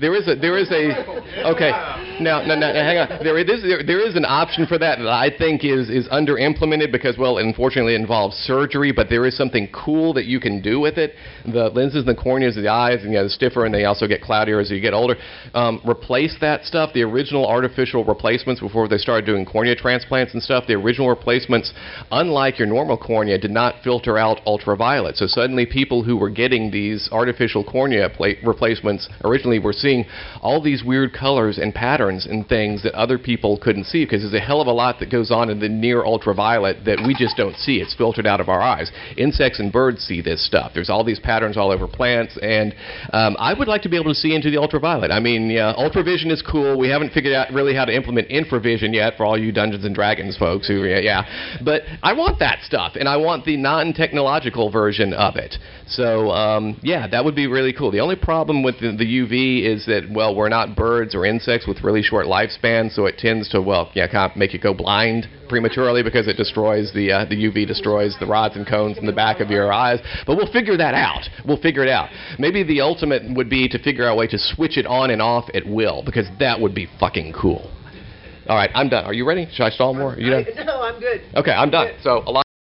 okay. Now, hang on. There is an option for that I think is under implemented because, well, unfortunately, it involves surgery. But there is something cool that you can do with it. The lenses and the corneas of the eyes, and the stiffer, and they also get cloudier as you get older. Replace that stuff. The original artificial replacements before they started doing cornea transplants and stuff. The original replacements, unlike your normal cornea, did not filter out ultraviolet. So suddenly people who were getting these artificial cornea replacements originally were seeing all these weird colors and patterns and things that other people couldn't see because there's a hell of a lot that goes on in the near ultraviolet that we just don't see. It's filtered out of our eyes. Insects and birds see this stuff. There's all these patterns all over plants, and I would like to be able to see into the ultraviolet. I mean, yeah, ultravision is cool. We haven't figured out really how to implement infravision yet for all you Dungeons and Dragons folks who, yeah. But I want that stuff, and I want the non-technological version of it. So, yeah, that would be really cool. The only problem with the UV is that, well, we're not birds or insects with really short lifespans, so it tends to, well, yeah, kind of make you go blind prematurely because it destroys the UV destroys the rods and cones in the back of your eyes. But we'll figure that out. We'll figure it out. Maybe the ultimate would be to figure out a way to switch it on and off at will, because that would be fucking cool. All right, I'm done. Are you ready? Should I stall more? Are you done? No, I'm good. Okay, I'm done. So, a lot